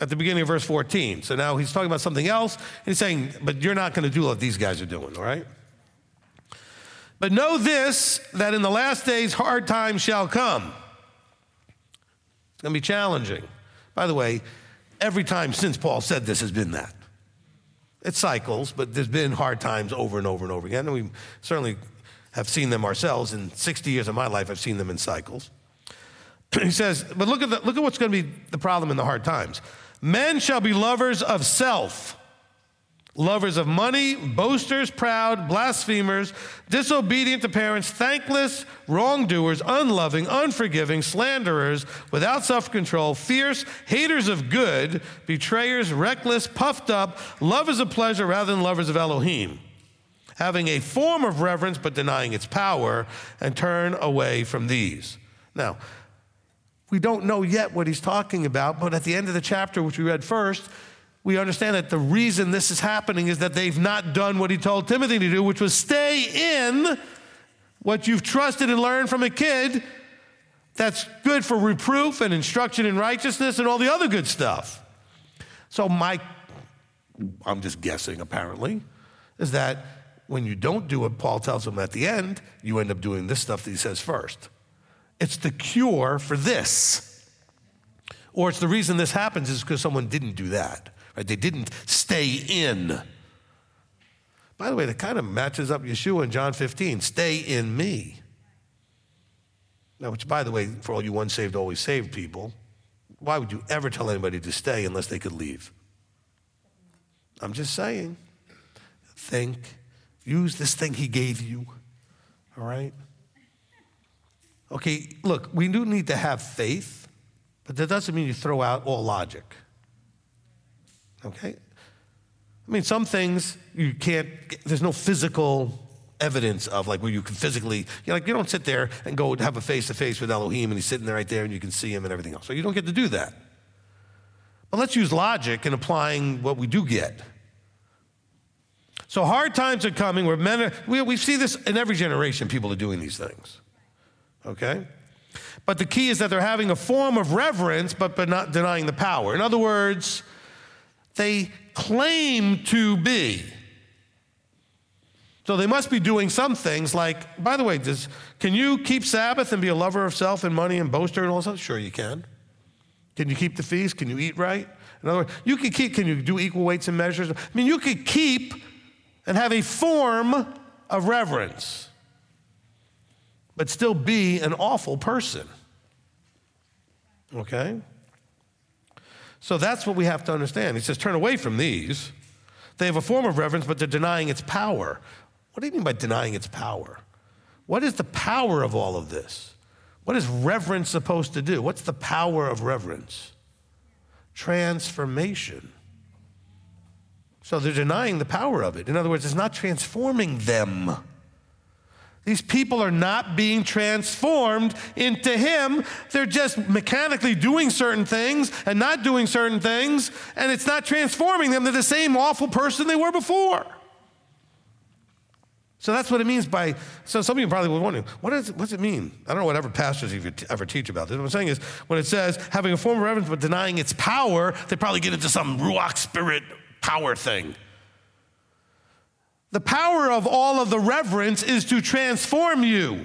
at the beginning of verse 14. So now he's talking about something else, and he's saying, but you're not going to do what these guys are doing, all right? But know this, that in the last days hard times shall come. It's going to be challenging. By the way, every time since Paul said this has been that. It cycles, but there's been hard times over and over and over again, and we certainly have seen them ourselves. In 60 years of my life, I've seen them in cycles. He says, but look at what's going to be the problem in the hard times. Men shall be lovers of self, lovers of money, boasters, proud, blasphemers, disobedient to parents, thankless, wrongdoers, unloving, unforgiving, slanderers, without self-control, fierce, haters of good, betrayers, reckless, puffed up, lovers of pleasure rather than lovers of Elohim, having a form of reverence but denying its power, and turn away from these. Now, we don't know yet what he's talking about, but at the end of the chapter, which we read first, we understand that the reason this is happening is that they've not done what he told Timothy to do, which was stay in what you've trusted and learned from a kid that's good for reproof and instruction in righteousness and all the other good stuff. So I'm just guessing apparently, is that when you don't do what Paul tells them at the end, you end up doing this stuff that he says first. It's the cure for this. Or it's the reason this happens is because someone didn't do that. Right? They didn't stay in. By the way, that kind of matches up Yeshua in John 15. Stay in me. Now, which, by the way, for all you once saved, always saved people, why would you ever tell anybody to stay unless they could leave? I'm just saying. Think. Use this thing he gave you. All right? Okay, look, we do need to have faith, but that doesn't mean you throw out all logic. Okay? I mean, some things you can't, there's no physical evidence of, like where you can physically, you don't sit there and go have a face-to-face with Elohim and he's sitting there right there and you can see him and everything else. So you don't get to do that. But let's use logic in applying what we do get. So hard times are coming where men are, we see this in every generation, people are doing these things. Okay? But the key is that they're having a form of reverence, but not denying the power. In other words, they claim to be. So they must be doing some things like, by the way, can you keep Sabbath and be a lover of self and money and boaster and all that? Sure you can. Can you keep the feast? Can you eat right? In other words, can you do equal weights and measures? I mean, you could keep and have a form of reverence, but still be an awful person. Okay? So that's what we have to understand. He says, turn away from these. They have a form of reverence, but they're denying its power. What do you mean by denying its power? What is the power of all of this? What is reverence supposed to do? What's the power of reverence? Transformation. So they're denying the power of it. In other words, it's not transforming them. These people are not being transformed into him. They're just mechanically doing certain things and not doing certain things, and it's not transforming them. They're the same awful person they were before. So that's what it means by, so some of you probably were wondering, what's it mean? I don't know whatever pastors ever teach about this. What I'm saying is, when it says having a form of reverence but denying its power, they probably get into some Ruach spirit power thing. The power of all of the reverence is to transform you.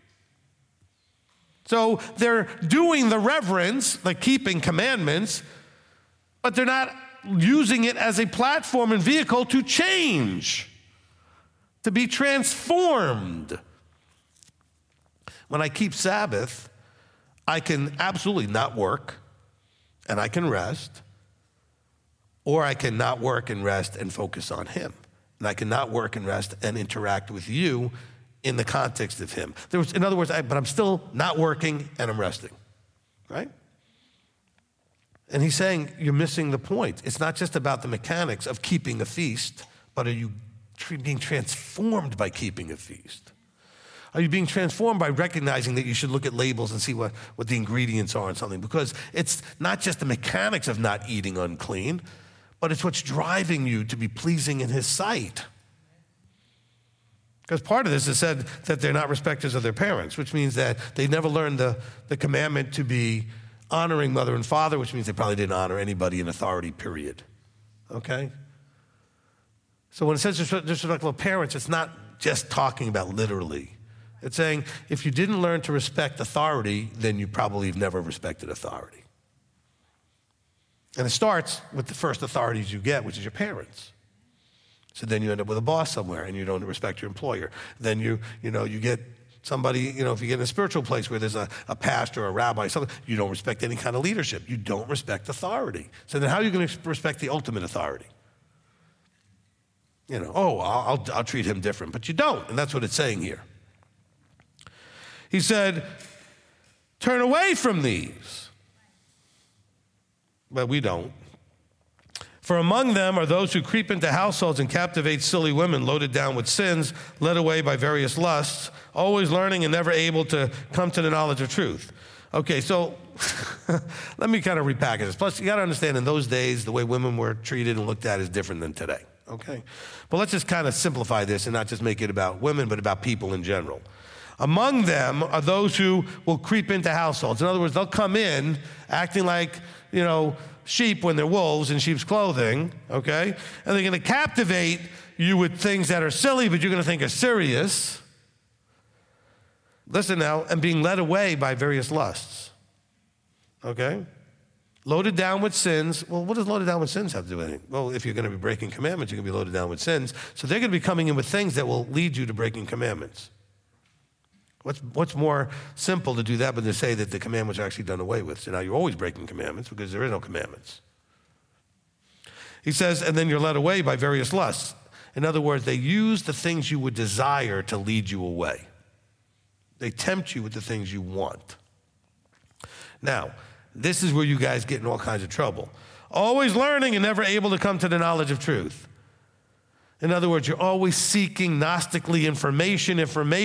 So they're doing the reverence, like keeping commandments, but they're not using it as a platform and vehicle to change, to be transformed. When I keep Sabbath, I can absolutely not work, and I can rest, or I can not work and rest and focus on him. And I cannot work and rest and interact with you in the context of him. In other words, but I'm still not working and I'm resting, right? And he's saying you're missing the point. It's not just about the mechanics of keeping a feast, but are you being transformed by keeping a feast? Are you being transformed by recognizing that you should look at labels and see what the ingredients are in something? Because it's not just the mechanics of not eating unclean, but it's what's driving you to be pleasing in his sight. Because part of this is said that they're not respecters of their parents, which means that they never learned the commandment to be honoring mother and father, which means they probably didn't honor anybody in authority, period. Okay? So when it says disrespectful of parents, it's not just talking about literally. It's saying if you didn't learn to respect authority, then you probably have never respected authority. And it starts with the first authorities you get, which is your parents. So then you end up with a boss somewhere and you don't respect your employer. Then you get somebody, if you get in a spiritual place where there's a pastor or a rabbi, something, you don't respect any kind of leadership. You don't respect authority. So then how are you going to respect the ultimate authority? I'll treat him different, but you don't. And that's what it's saying here. He said, turn away from these. But we don't. For among them are those who creep into households and captivate silly women loaded down with sins, led away by various lusts, always learning and never able to come to the knowledge of truth. Okay, so let me kind of repackage this. Plus, you got to understand, in those days, the way women were treated and looked at is different than today. Okay? But let's just kind of simplify this and not just make it about women, but about people in general. Among them are those who will creep into households. In other words, they'll come in acting like, sheep when they're wolves in sheep's clothing, okay? And they're going to captivate you with things that are silly, but you're going to think are serious. Listen now, and being led away by various lusts, okay? Loaded down with sins. Well, what does loaded down with sins have to do with anything? Well, if you're going to be breaking commandments, you're going to be loaded down with sins. So they're going to be coming in with things that will lead you to breaking commandments. What's more simple to do that than to say that the commandments are actually done away with? So now you're always breaking commandments because there is no commandments. He says, and then you're led away by various lusts. In other words, they use the things you would desire to lead you away. They tempt you with the things you want. Now, this is where you guys get in all kinds of trouble. Always learning and never able to come to the knowledge of truth. In other words, you're always seeking Gnostically information,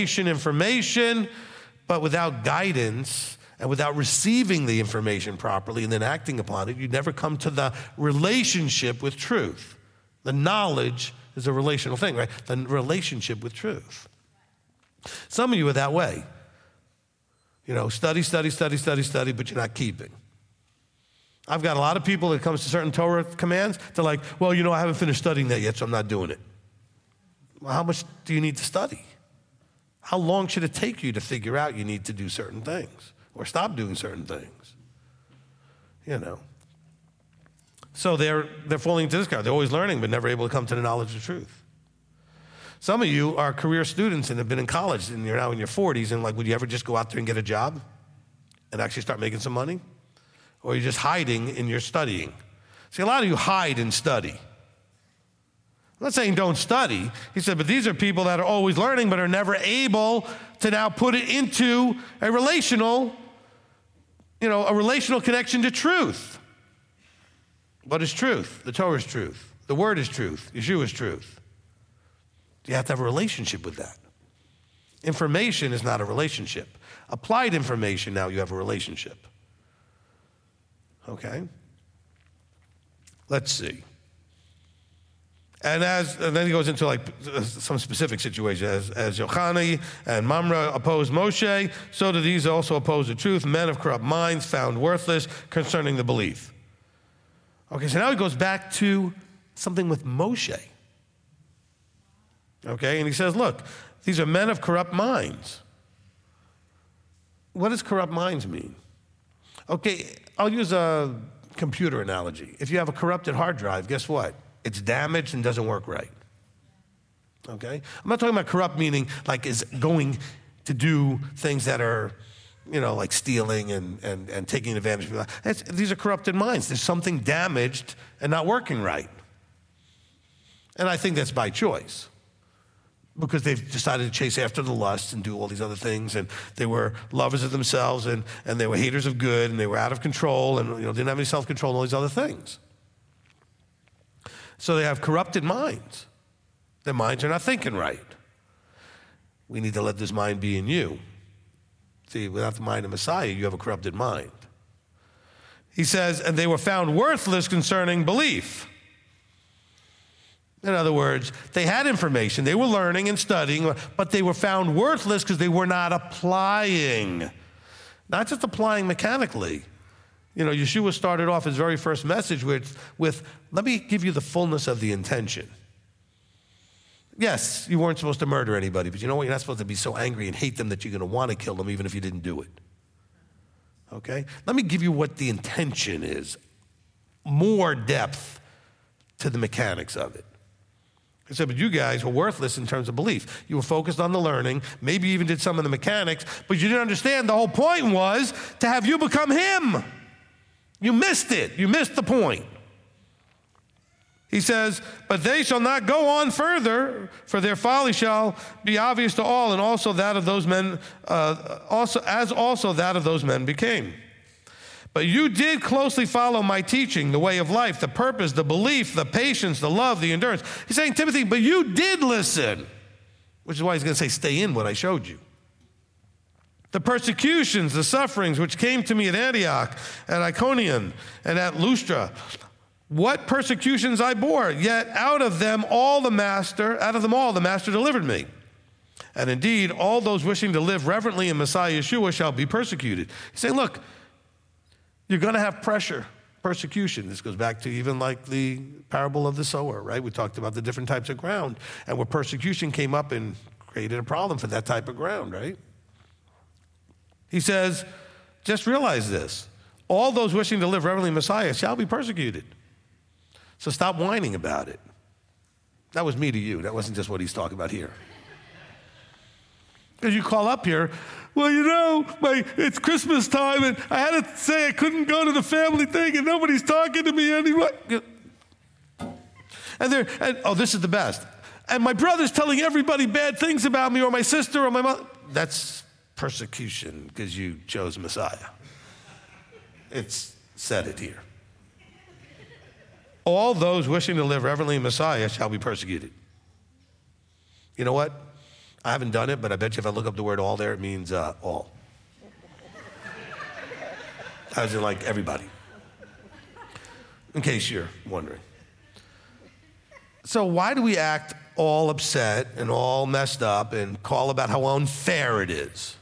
but without guidance and without receiving the information properly and then acting upon it, you never come to the relationship with truth. The knowledge is a relational thing, right? The relationship with truth. Some of you are that way. Study, but you're not keeping. I've got a lot of people that comes to certain Torah commands, they're like, well, I haven't finished studying that yet, so I'm not doing it. Well, how much do you need to study? How long should it take you to figure out you need to do certain things or stop doing certain things? So they're falling into this crowd. They're always learning, but never able to come to the knowledge of truth. Some of you are career students and have been in college and you're now in your 40s and would you ever just go out there and get a job and actually start making some money? Or you're just hiding in your studying. See, a lot of you hide and study. I'm not saying don't study. He said, but these are people that are always learning but are never able to now put it into a relational connection to truth. What is truth? The Torah is truth. The Word is truth. Yeshua is truth. You have to have a relationship with that. Information is not a relationship. Applied information, now you have a relationship. Okay? Let's see. And then he goes into some specific situations. As Yochanan and Mamre opposed Moshe, so do these also oppose the truth. Men of corrupt minds found worthless concerning the belief. Okay, so now he goes back to something with Moshe. Okay, and he says, look, these are men of corrupt minds. What does corrupt minds mean? Okay, I'll use a computer analogy. If you have a corrupted hard drive, guess what? It's damaged and doesn't work right. Okay? I'm not talking about corrupt meaning is going to do things that are, like stealing and taking advantage of people. These are corrupted minds. There's something damaged and not working right. And I think that's by choice. Because they've decided to chase after the lust and do all these other things, and they were lovers of themselves, and they were haters of good, and they were out of control, and didn't have any self-control and all these other things. So they have corrupted minds. Their minds are not thinking right. We need to let this mind be in you. See, without the mind of Messiah, you have a corrupted mind. He says, and they were found worthless concerning belief. In other words, they had information, they were learning and studying, but they were found worthless because they were not applying. Not just applying mechanically. Yeshua started off his very first message with let me give you the fullness of the intention. Yes, you weren't supposed to murder anybody, but you know what? You're not supposed to be so angry and hate them that you're going to want to kill them even if you didn't do it. Okay? Let me give you what the intention is. More depth to the mechanics of it. He said, but you guys were worthless in terms of belief. You were focused on the learning, maybe even did some of the mechanics, but you didn't understand the whole point was to have you become him. You missed it. You missed the point. He says, but they shall not go on further, for their folly shall be obvious to all, and also that of those men, also that of those men became. But you did closely follow my teaching, the way of life, the purpose, the belief, the patience, the love, the endurance. He's saying, Timothy, but you did listen, which is why he's going to say, stay in what I showed you. The persecutions, the sufferings which came to me at Antioch, at Iconium, and at Lystra, what persecutions I bore, yet out of them all the master delivered me. And indeed, all those wishing to live reverently in Messiah Yeshua shall be persecuted. He's saying, look, you're going to have pressure, persecution. This goes back to even like the parable of the sower, right? We talked about the different types of ground, and where persecution came up and created a problem for that type of ground, right? He says, just realize this. All those wishing to live reverently in Messiah shall be persecuted. So stop whining about it. That was me to you. That wasn't just what he's talking about here. Because you call up here, well, it's Christmas time, and I had to say I couldn't go to the family thing, and nobody's talking to me anyway. And this is the best. And my brother's telling everybody bad things about me, or my sister, or my mother. That's persecution because you chose Messiah. It's said it here. All those wishing to live reverently in Messiah shall be persecuted. You know what? I haven't done it, but I bet you if I look up the word all there, it means all. As in like everybody. In case you're wondering. So why do we act all upset and all messed up and call about how unfair it is?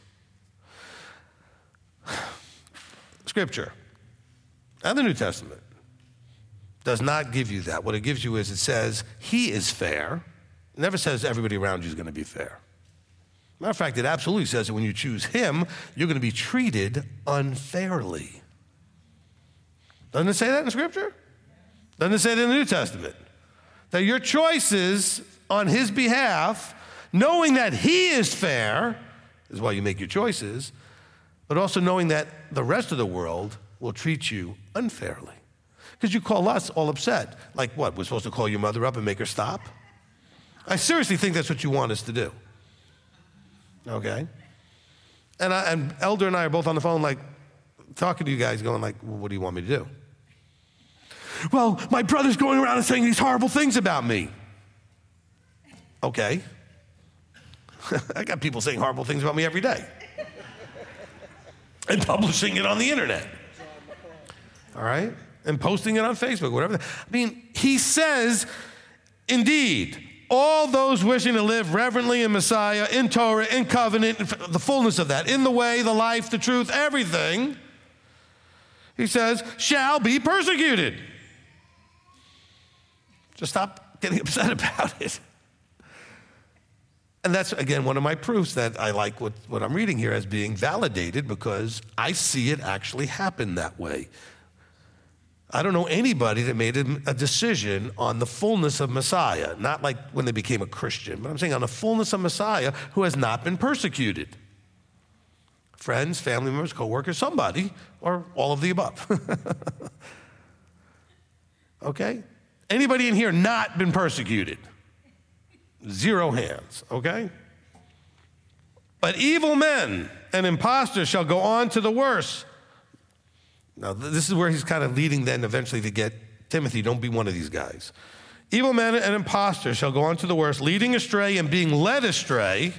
Scripture and the New Testament does not give you that. What it gives you is it says he is fair. It never says everybody around you is going to be fair. Matter of fact, it absolutely says that when you choose him, you're going to be treated unfairly. Doesn't it say that in Scripture? Doesn't it say that in the New Testament? That your choices on his behalf, knowing that he is fair, is why you make your choices, but also knowing that the rest of the world will treat you unfairly. Because you call us all upset. Like what? We're supposed to call your mother up and make her stop? I seriously think that's what you want us to do. Okay? And Elder and I are both on the phone, like, talking to you guys, going like, well, what do you want me to do? Well, my brother's going around and saying these horrible things about me. Okay. I got people saying horrible things about me every day. And publishing it on the internet. All right? And posting it on Facebook, whatever. I mean, he says, indeed, all those wishing to live reverently in Messiah, in Torah, in covenant, the fullness of that, in the way, the life, the truth, everything, he says, shall be persecuted. Just stop getting upset about it. And that's, again, one of my proofs that I like what I'm reading here as being validated because I see it actually happen that way. I don't know anybody that made a decision on the fullness of Messiah, not like when they became a Christian, but I'm saying on the fullness of Messiah who has not been persecuted. Friends, family members, co-workers, somebody, or all of the above. Okay? Anybody in here not been persecuted? 0 hands, okay? But evil men and impostors shall go on to the worse. Now, this is where he's kind of leading then eventually to get Timothy, don't be one of these guys. Evil men and impostors shall go on to the worse, leading astray and being led astray.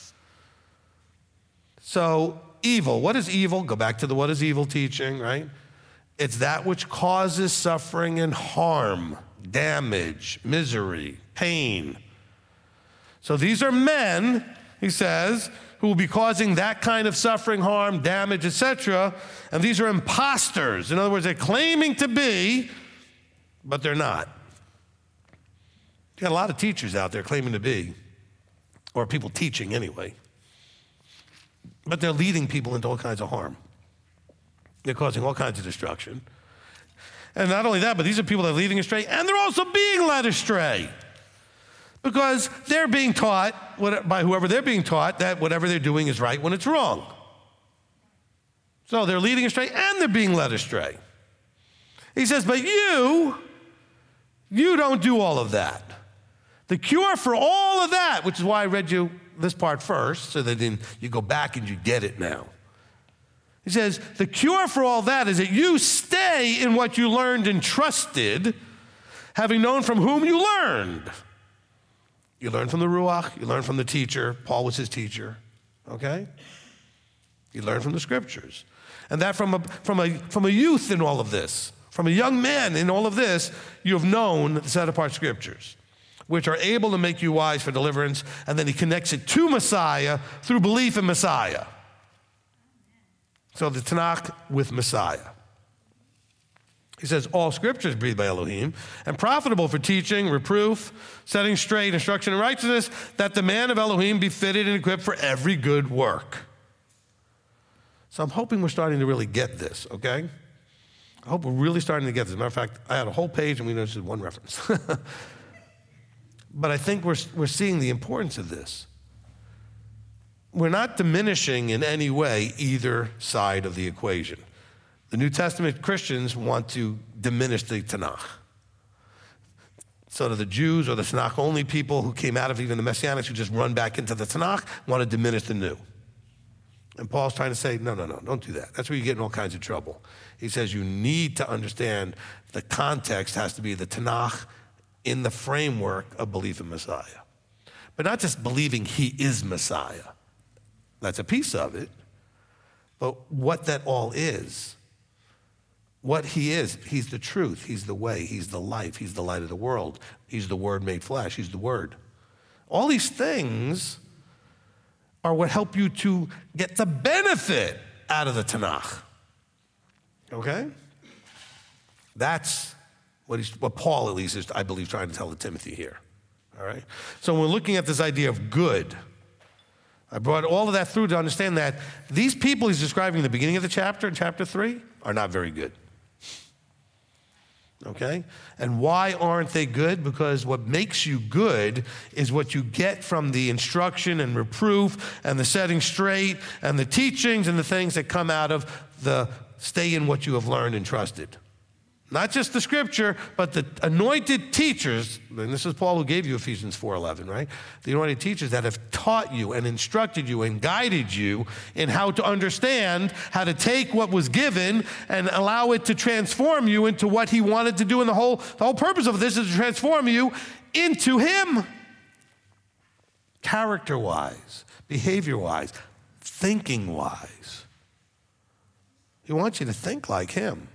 So, evil. What is evil? Go back to the what is evil teaching, right? It's that which causes suffering and harm, damage, misery, pain. So these are men, he says, who will be causing that kind of suffering, harm, damage, etc. And these are imposters. In other words, they're claiming to be, but they're not. You got a lot of teachers out there claiming to be, or people teaching anyway. But they're leading people into all kinds of harm. They're causing all kinds of destruction. And not only that, but these are people that are leading astray, and they're also being led astray. Because they're being taught, by whoever they're being taught, that whatever they're doing is right when it's wrong. So they're leading astray and they're being led astray. He says, but you don't do all of that. The cure for all of that, which is why I read you this part first, so that then you go back and you get it now. He says, the cure for all that is that you stay in what you learned and trusted, having known from whom you learned. You learn from the Ruach, you learn from the teacher. Paul was his teacher, okay? You learn from the scriptures. And that from a youth in all of this, from a young man in all of this, you have known the set-apart scriptures, which are able to make you wise for deliverance. And then he connects it to Messiah through belief in Messiah. So the Tanakh with Messiah. He says, all scripture is breathed by Elohim and profitable for teaching, reproof, setting straight, instruction in righteousness, that the man of Elohim be fitted and equipped for every good work. So I'm hoping we're starting to really get this, okay? I hope we're really starting to get this. As a matter of fact, I had a whole page and we noticed one reference. But I think we're seeing the importance of this. We're not diminishing in any way either side of the equation. The New Testament Christians want to diminish the Tanakh. So do the Jews or the Tanakh-only people who came out of even the Messianics who just run back into the Tanakh want to diminish the New. And Paul's trying to say, no, don't do that. That's where you get in all kinds of trouble. He says you need to understand the context has to be the Tanakh in the framework of belief in Messiah. But not just believing he is Messiah. That's a piece of it. But what that all is, what he is, he's the truth, he's the way, he's the life, he's the light of the world, he's the Word made flesh, he's the Word. All these things are what help you to get the benefit out of the Tanakh. Okay? That's what Paul, at least, is, I believe, trying to tell to Timothy here. All right? So when we're looking at this idea of good, I brought all of that through to understand that these people he's describing in the beginning of the chapter, in chapter 3, are not very good. Okay? And why aren't they good? Because what makes you good is what you get from the instruction and reproof and the setting straight and the teachings and the things that come out of the stay in what you have learned and trusted. Not just the scripture, but the anointed teachers, and this is Paul who gave you Ephesians 4:11, right? The anointed teachers that have taught you and instructed you and guided you in how to understand, how to take what was given and allow it to transform you into what he wanted to do. And the whole purpose of this is to transform you into him. Character-wise, behavior-wise, thinking-wise. He wants you to think like him.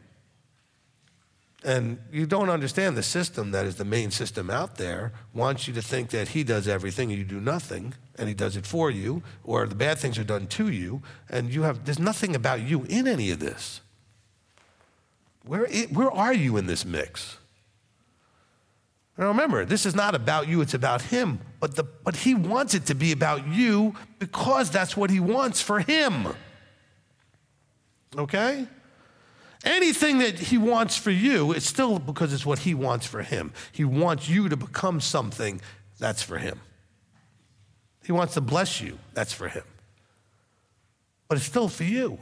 And you don't understand the system that is the main system out there wants you to think that he does everything and you do nothing, and he does it for you, or the bad things are done to you, and there's nothing about you in any of this. Where are you in this mix? Now remember, this is not about you, it's about him. But he wants it to be about you because that's what he wants for him. Okay? Anything that he wants for you, it's still because it's what he wants for him. He wants you to become something that's for him. He wants to bless you, that's for him. But it's still for you.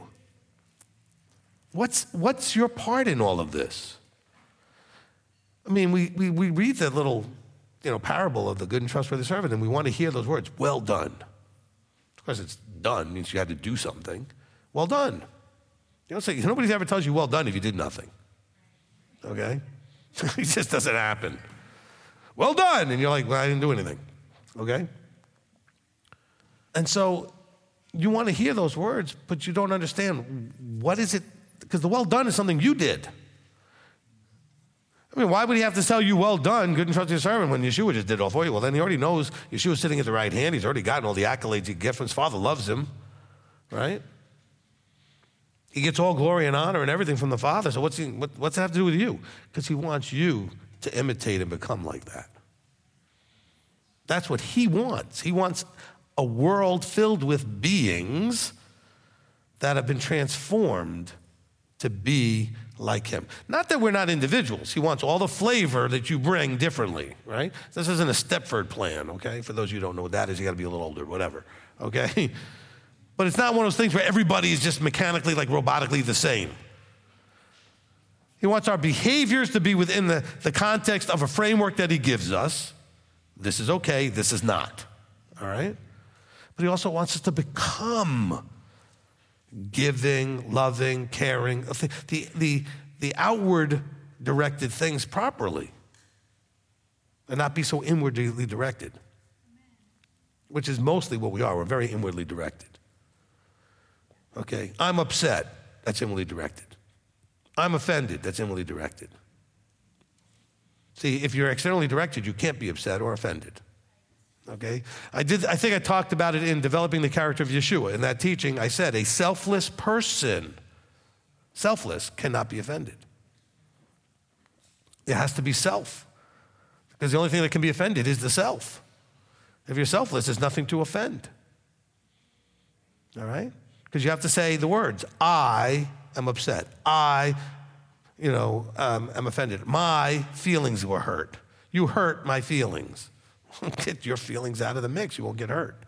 What's your part in all of this? I mean, we read that little, parable of the good and trustworthy servant, and we want to hear those words, well done. Of course, it's done, means you had to do something. Well done. Nobody ever tells you well done if you did nothing. Okay? It just doesn't happen. Well done. And you're like, well, I didn't do anything. Okay? And so you want to hear those words, but you don't understand what is it, because the well done is something you did. I mean, why would he have to tell you, well done, good and trusted servant, when Yeshua just did it all for you? Well, then he already knows Yeshua's sitting at the right hand. He's already gotten all the accolades he gets from his Father, loves him, right? He gets all glory and honor and everything from the Father. So what's that have to do with you? Because he wants you to imitate and become like that. That's what he wants. He wants a world filled with beings that have been transformed to be like him. Not that we're not individuals. He wants all the flavor that you bring differently, right? This isn't a Stepford plan, okay? For those of you who don't know what that is, you got to be a little older, whatever, okay? But it's not one of those things where everybody is just mechanically, like robotically the same. He wants our behaviors to be within the context of a framework that he gives us. This is okay, this is not, all right? But he also wants us to become giving, loving, caring, the outward directed things properly and not be so inwardly directed, which is mostly what we are. We're very inwardly directed. Okay, I'm upset, that's inwardly directed. I'm offended, that's inwardly directed. See, if you're externally directed, you can't be upset or offended. Okay? I think I talked about it in Developing the Character of Yeshua. In that teaching, I said a selfless person, selfless, cannot be offended. It has to be self. Because the only thing that can be offended is the self. If you're selfless, there's nothing to offend. All right? Because you have to say the words, I am upset. I, am offended. My feelings were hurt. You hurt my feelings. Get your feelings out of the mix. You won't get hurt.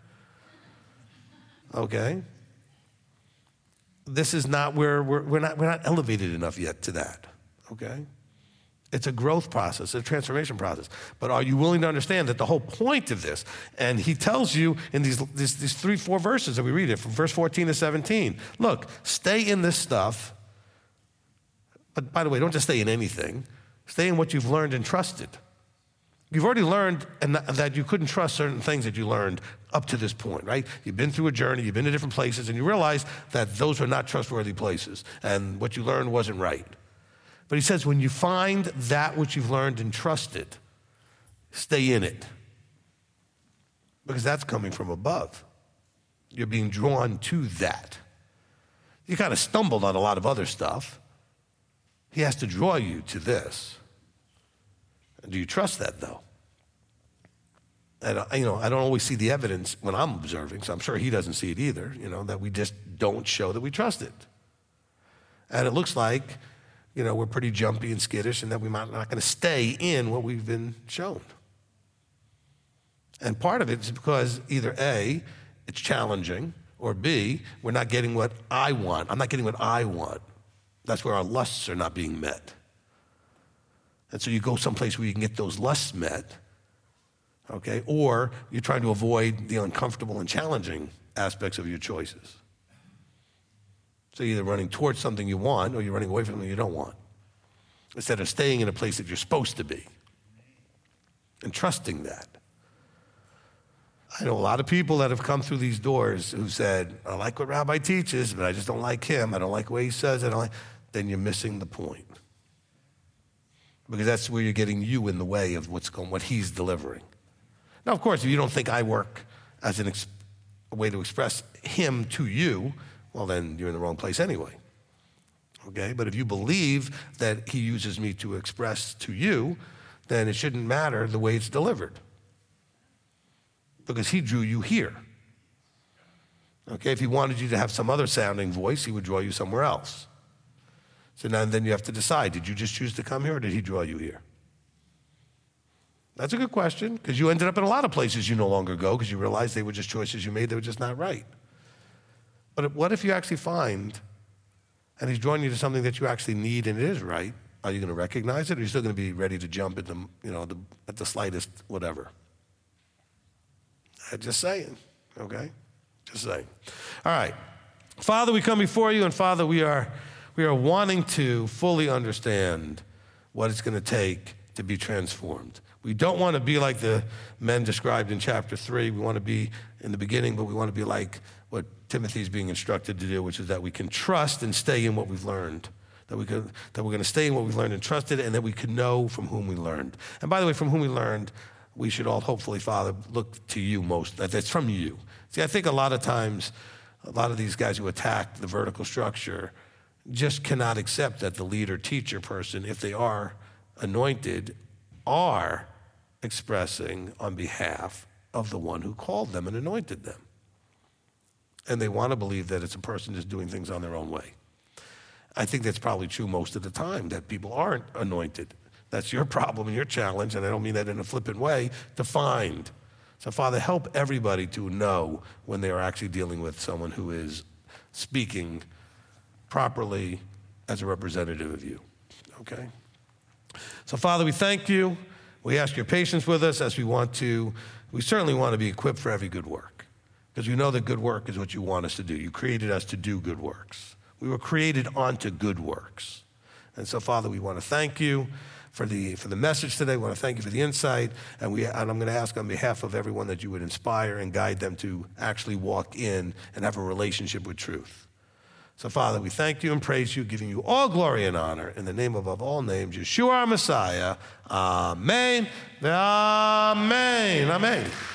Okay? This is not where we're not elevated enough yet to that. Okay? It's a growth process, a transformation process. But are you willing to understand that the whole point of this, and he tells you in these 3-4 verses that we read it, from verse 14 to 17, look, stay in this stuff. But by the way, don't just stay in anything. Stay in what you've learned and trusted. You've already learned that you couldn't trust certain things that you learned up to this point, right? You've been through a journey, you've been to different places, and you realize that those were not trustworthy places, and what you learned wasn't right. But he says, when you find that which you've learned and trusted, stay in it. Because that's coming from above. You're being drawn to that. You kind of stumbled on a lot of other stuff. He has to draw you to this. Do you trust that, though? And, I don't always see the evidence when I'm observing, so I'm sure he doesn't see it either, that we just don't show that we trust it. And it looks like, we're pretty jumpy and skittish and that we're not going to stay in what we've been shown. And part of it is because either A, it's challenging, or B, we're not getting what I want. I'm not getting what I want. That's where our lusts are not being met. And so you go someplace where you can get those lusts met, okay? Or you're trying to avoid the uncomfortable and challenging aspects of your choices. So you're either running towards something you want or you're running away from something you don't want, instead of staying in a place that you're supposed to be and trusting that. I know a lot of people that have come through these doors who said, I like what Rabbi teaches, but I just don't like him. I don't like the way he says it. Then you're missing the point. Because that's where you're getting you in the way of what he's delivering. Now, of course, if you don't think I work as a way to express him to you, well, then you're in the wrong place anyway. Okay? But if you believe that he uses me to express to you, then it shouldn't matter the way it's delivered. Because he drew you here. Okay? If he wanted you to have some other sounding voice, he would draw you somewhere else. So now then you have to decide, did you just choose to come here or did he draw you here? That's a good question, because you ended up in a lot of places you no longer go because you realized they were just choices you made that were just not right. But what if you actually find, and he's drawing you to something that you actually need and it is right, are you going to recognize it or are you still going to be ready to jump at at the slightest whatever? Just saying, okay? Just saying. All right. Father, we come before you, and Father, we are wanting to fully understand what it's going to take to be transformed. We don't want to be like the men described in chapter 3. We want to be in the beginning, but we want to be like what Timothy's being instructed to do, which is that we can trust and stay in what we've learned, that we're going to stay in what we've learned and trusted, and that we can know from whom we learned. And by the way, from whom we learned, we should all hopefully, Father, look to you most. That's from you. See, I think a lot of times, a lot of these guys who attack the vertical structure just cannot accept that the leader, teacher person, if they are anointed, are expressing on behalf of the one who called them and anointed them. And they want to believe that it's a person just doing things on their own way. I think that's probably true most of the time, that people aren't anointed. That's your problem and your challenge, and I don't mean that in a flippant way, to find. So, Father, help everybody to know when they are actually dealing with someone who is speaking properly as a representative of you, okay? So, Father, we thank you. We ask your patience with us as we certainly want to be equipped for every good work, because we know that good work is what you want us to do. You created us to do good works. We were created onto good works. And so, Father, we want to thank you for the message today. We want to thank you for the insight. And I'm going to ask on behalf of everyone that you would inspire and guide them to actually walk in and have a relationship with truth. So, Father, we thank you and praise you, giving you all glory and honor in the name above all names, Yeshua our Messiah. Amen. Amen. Amen.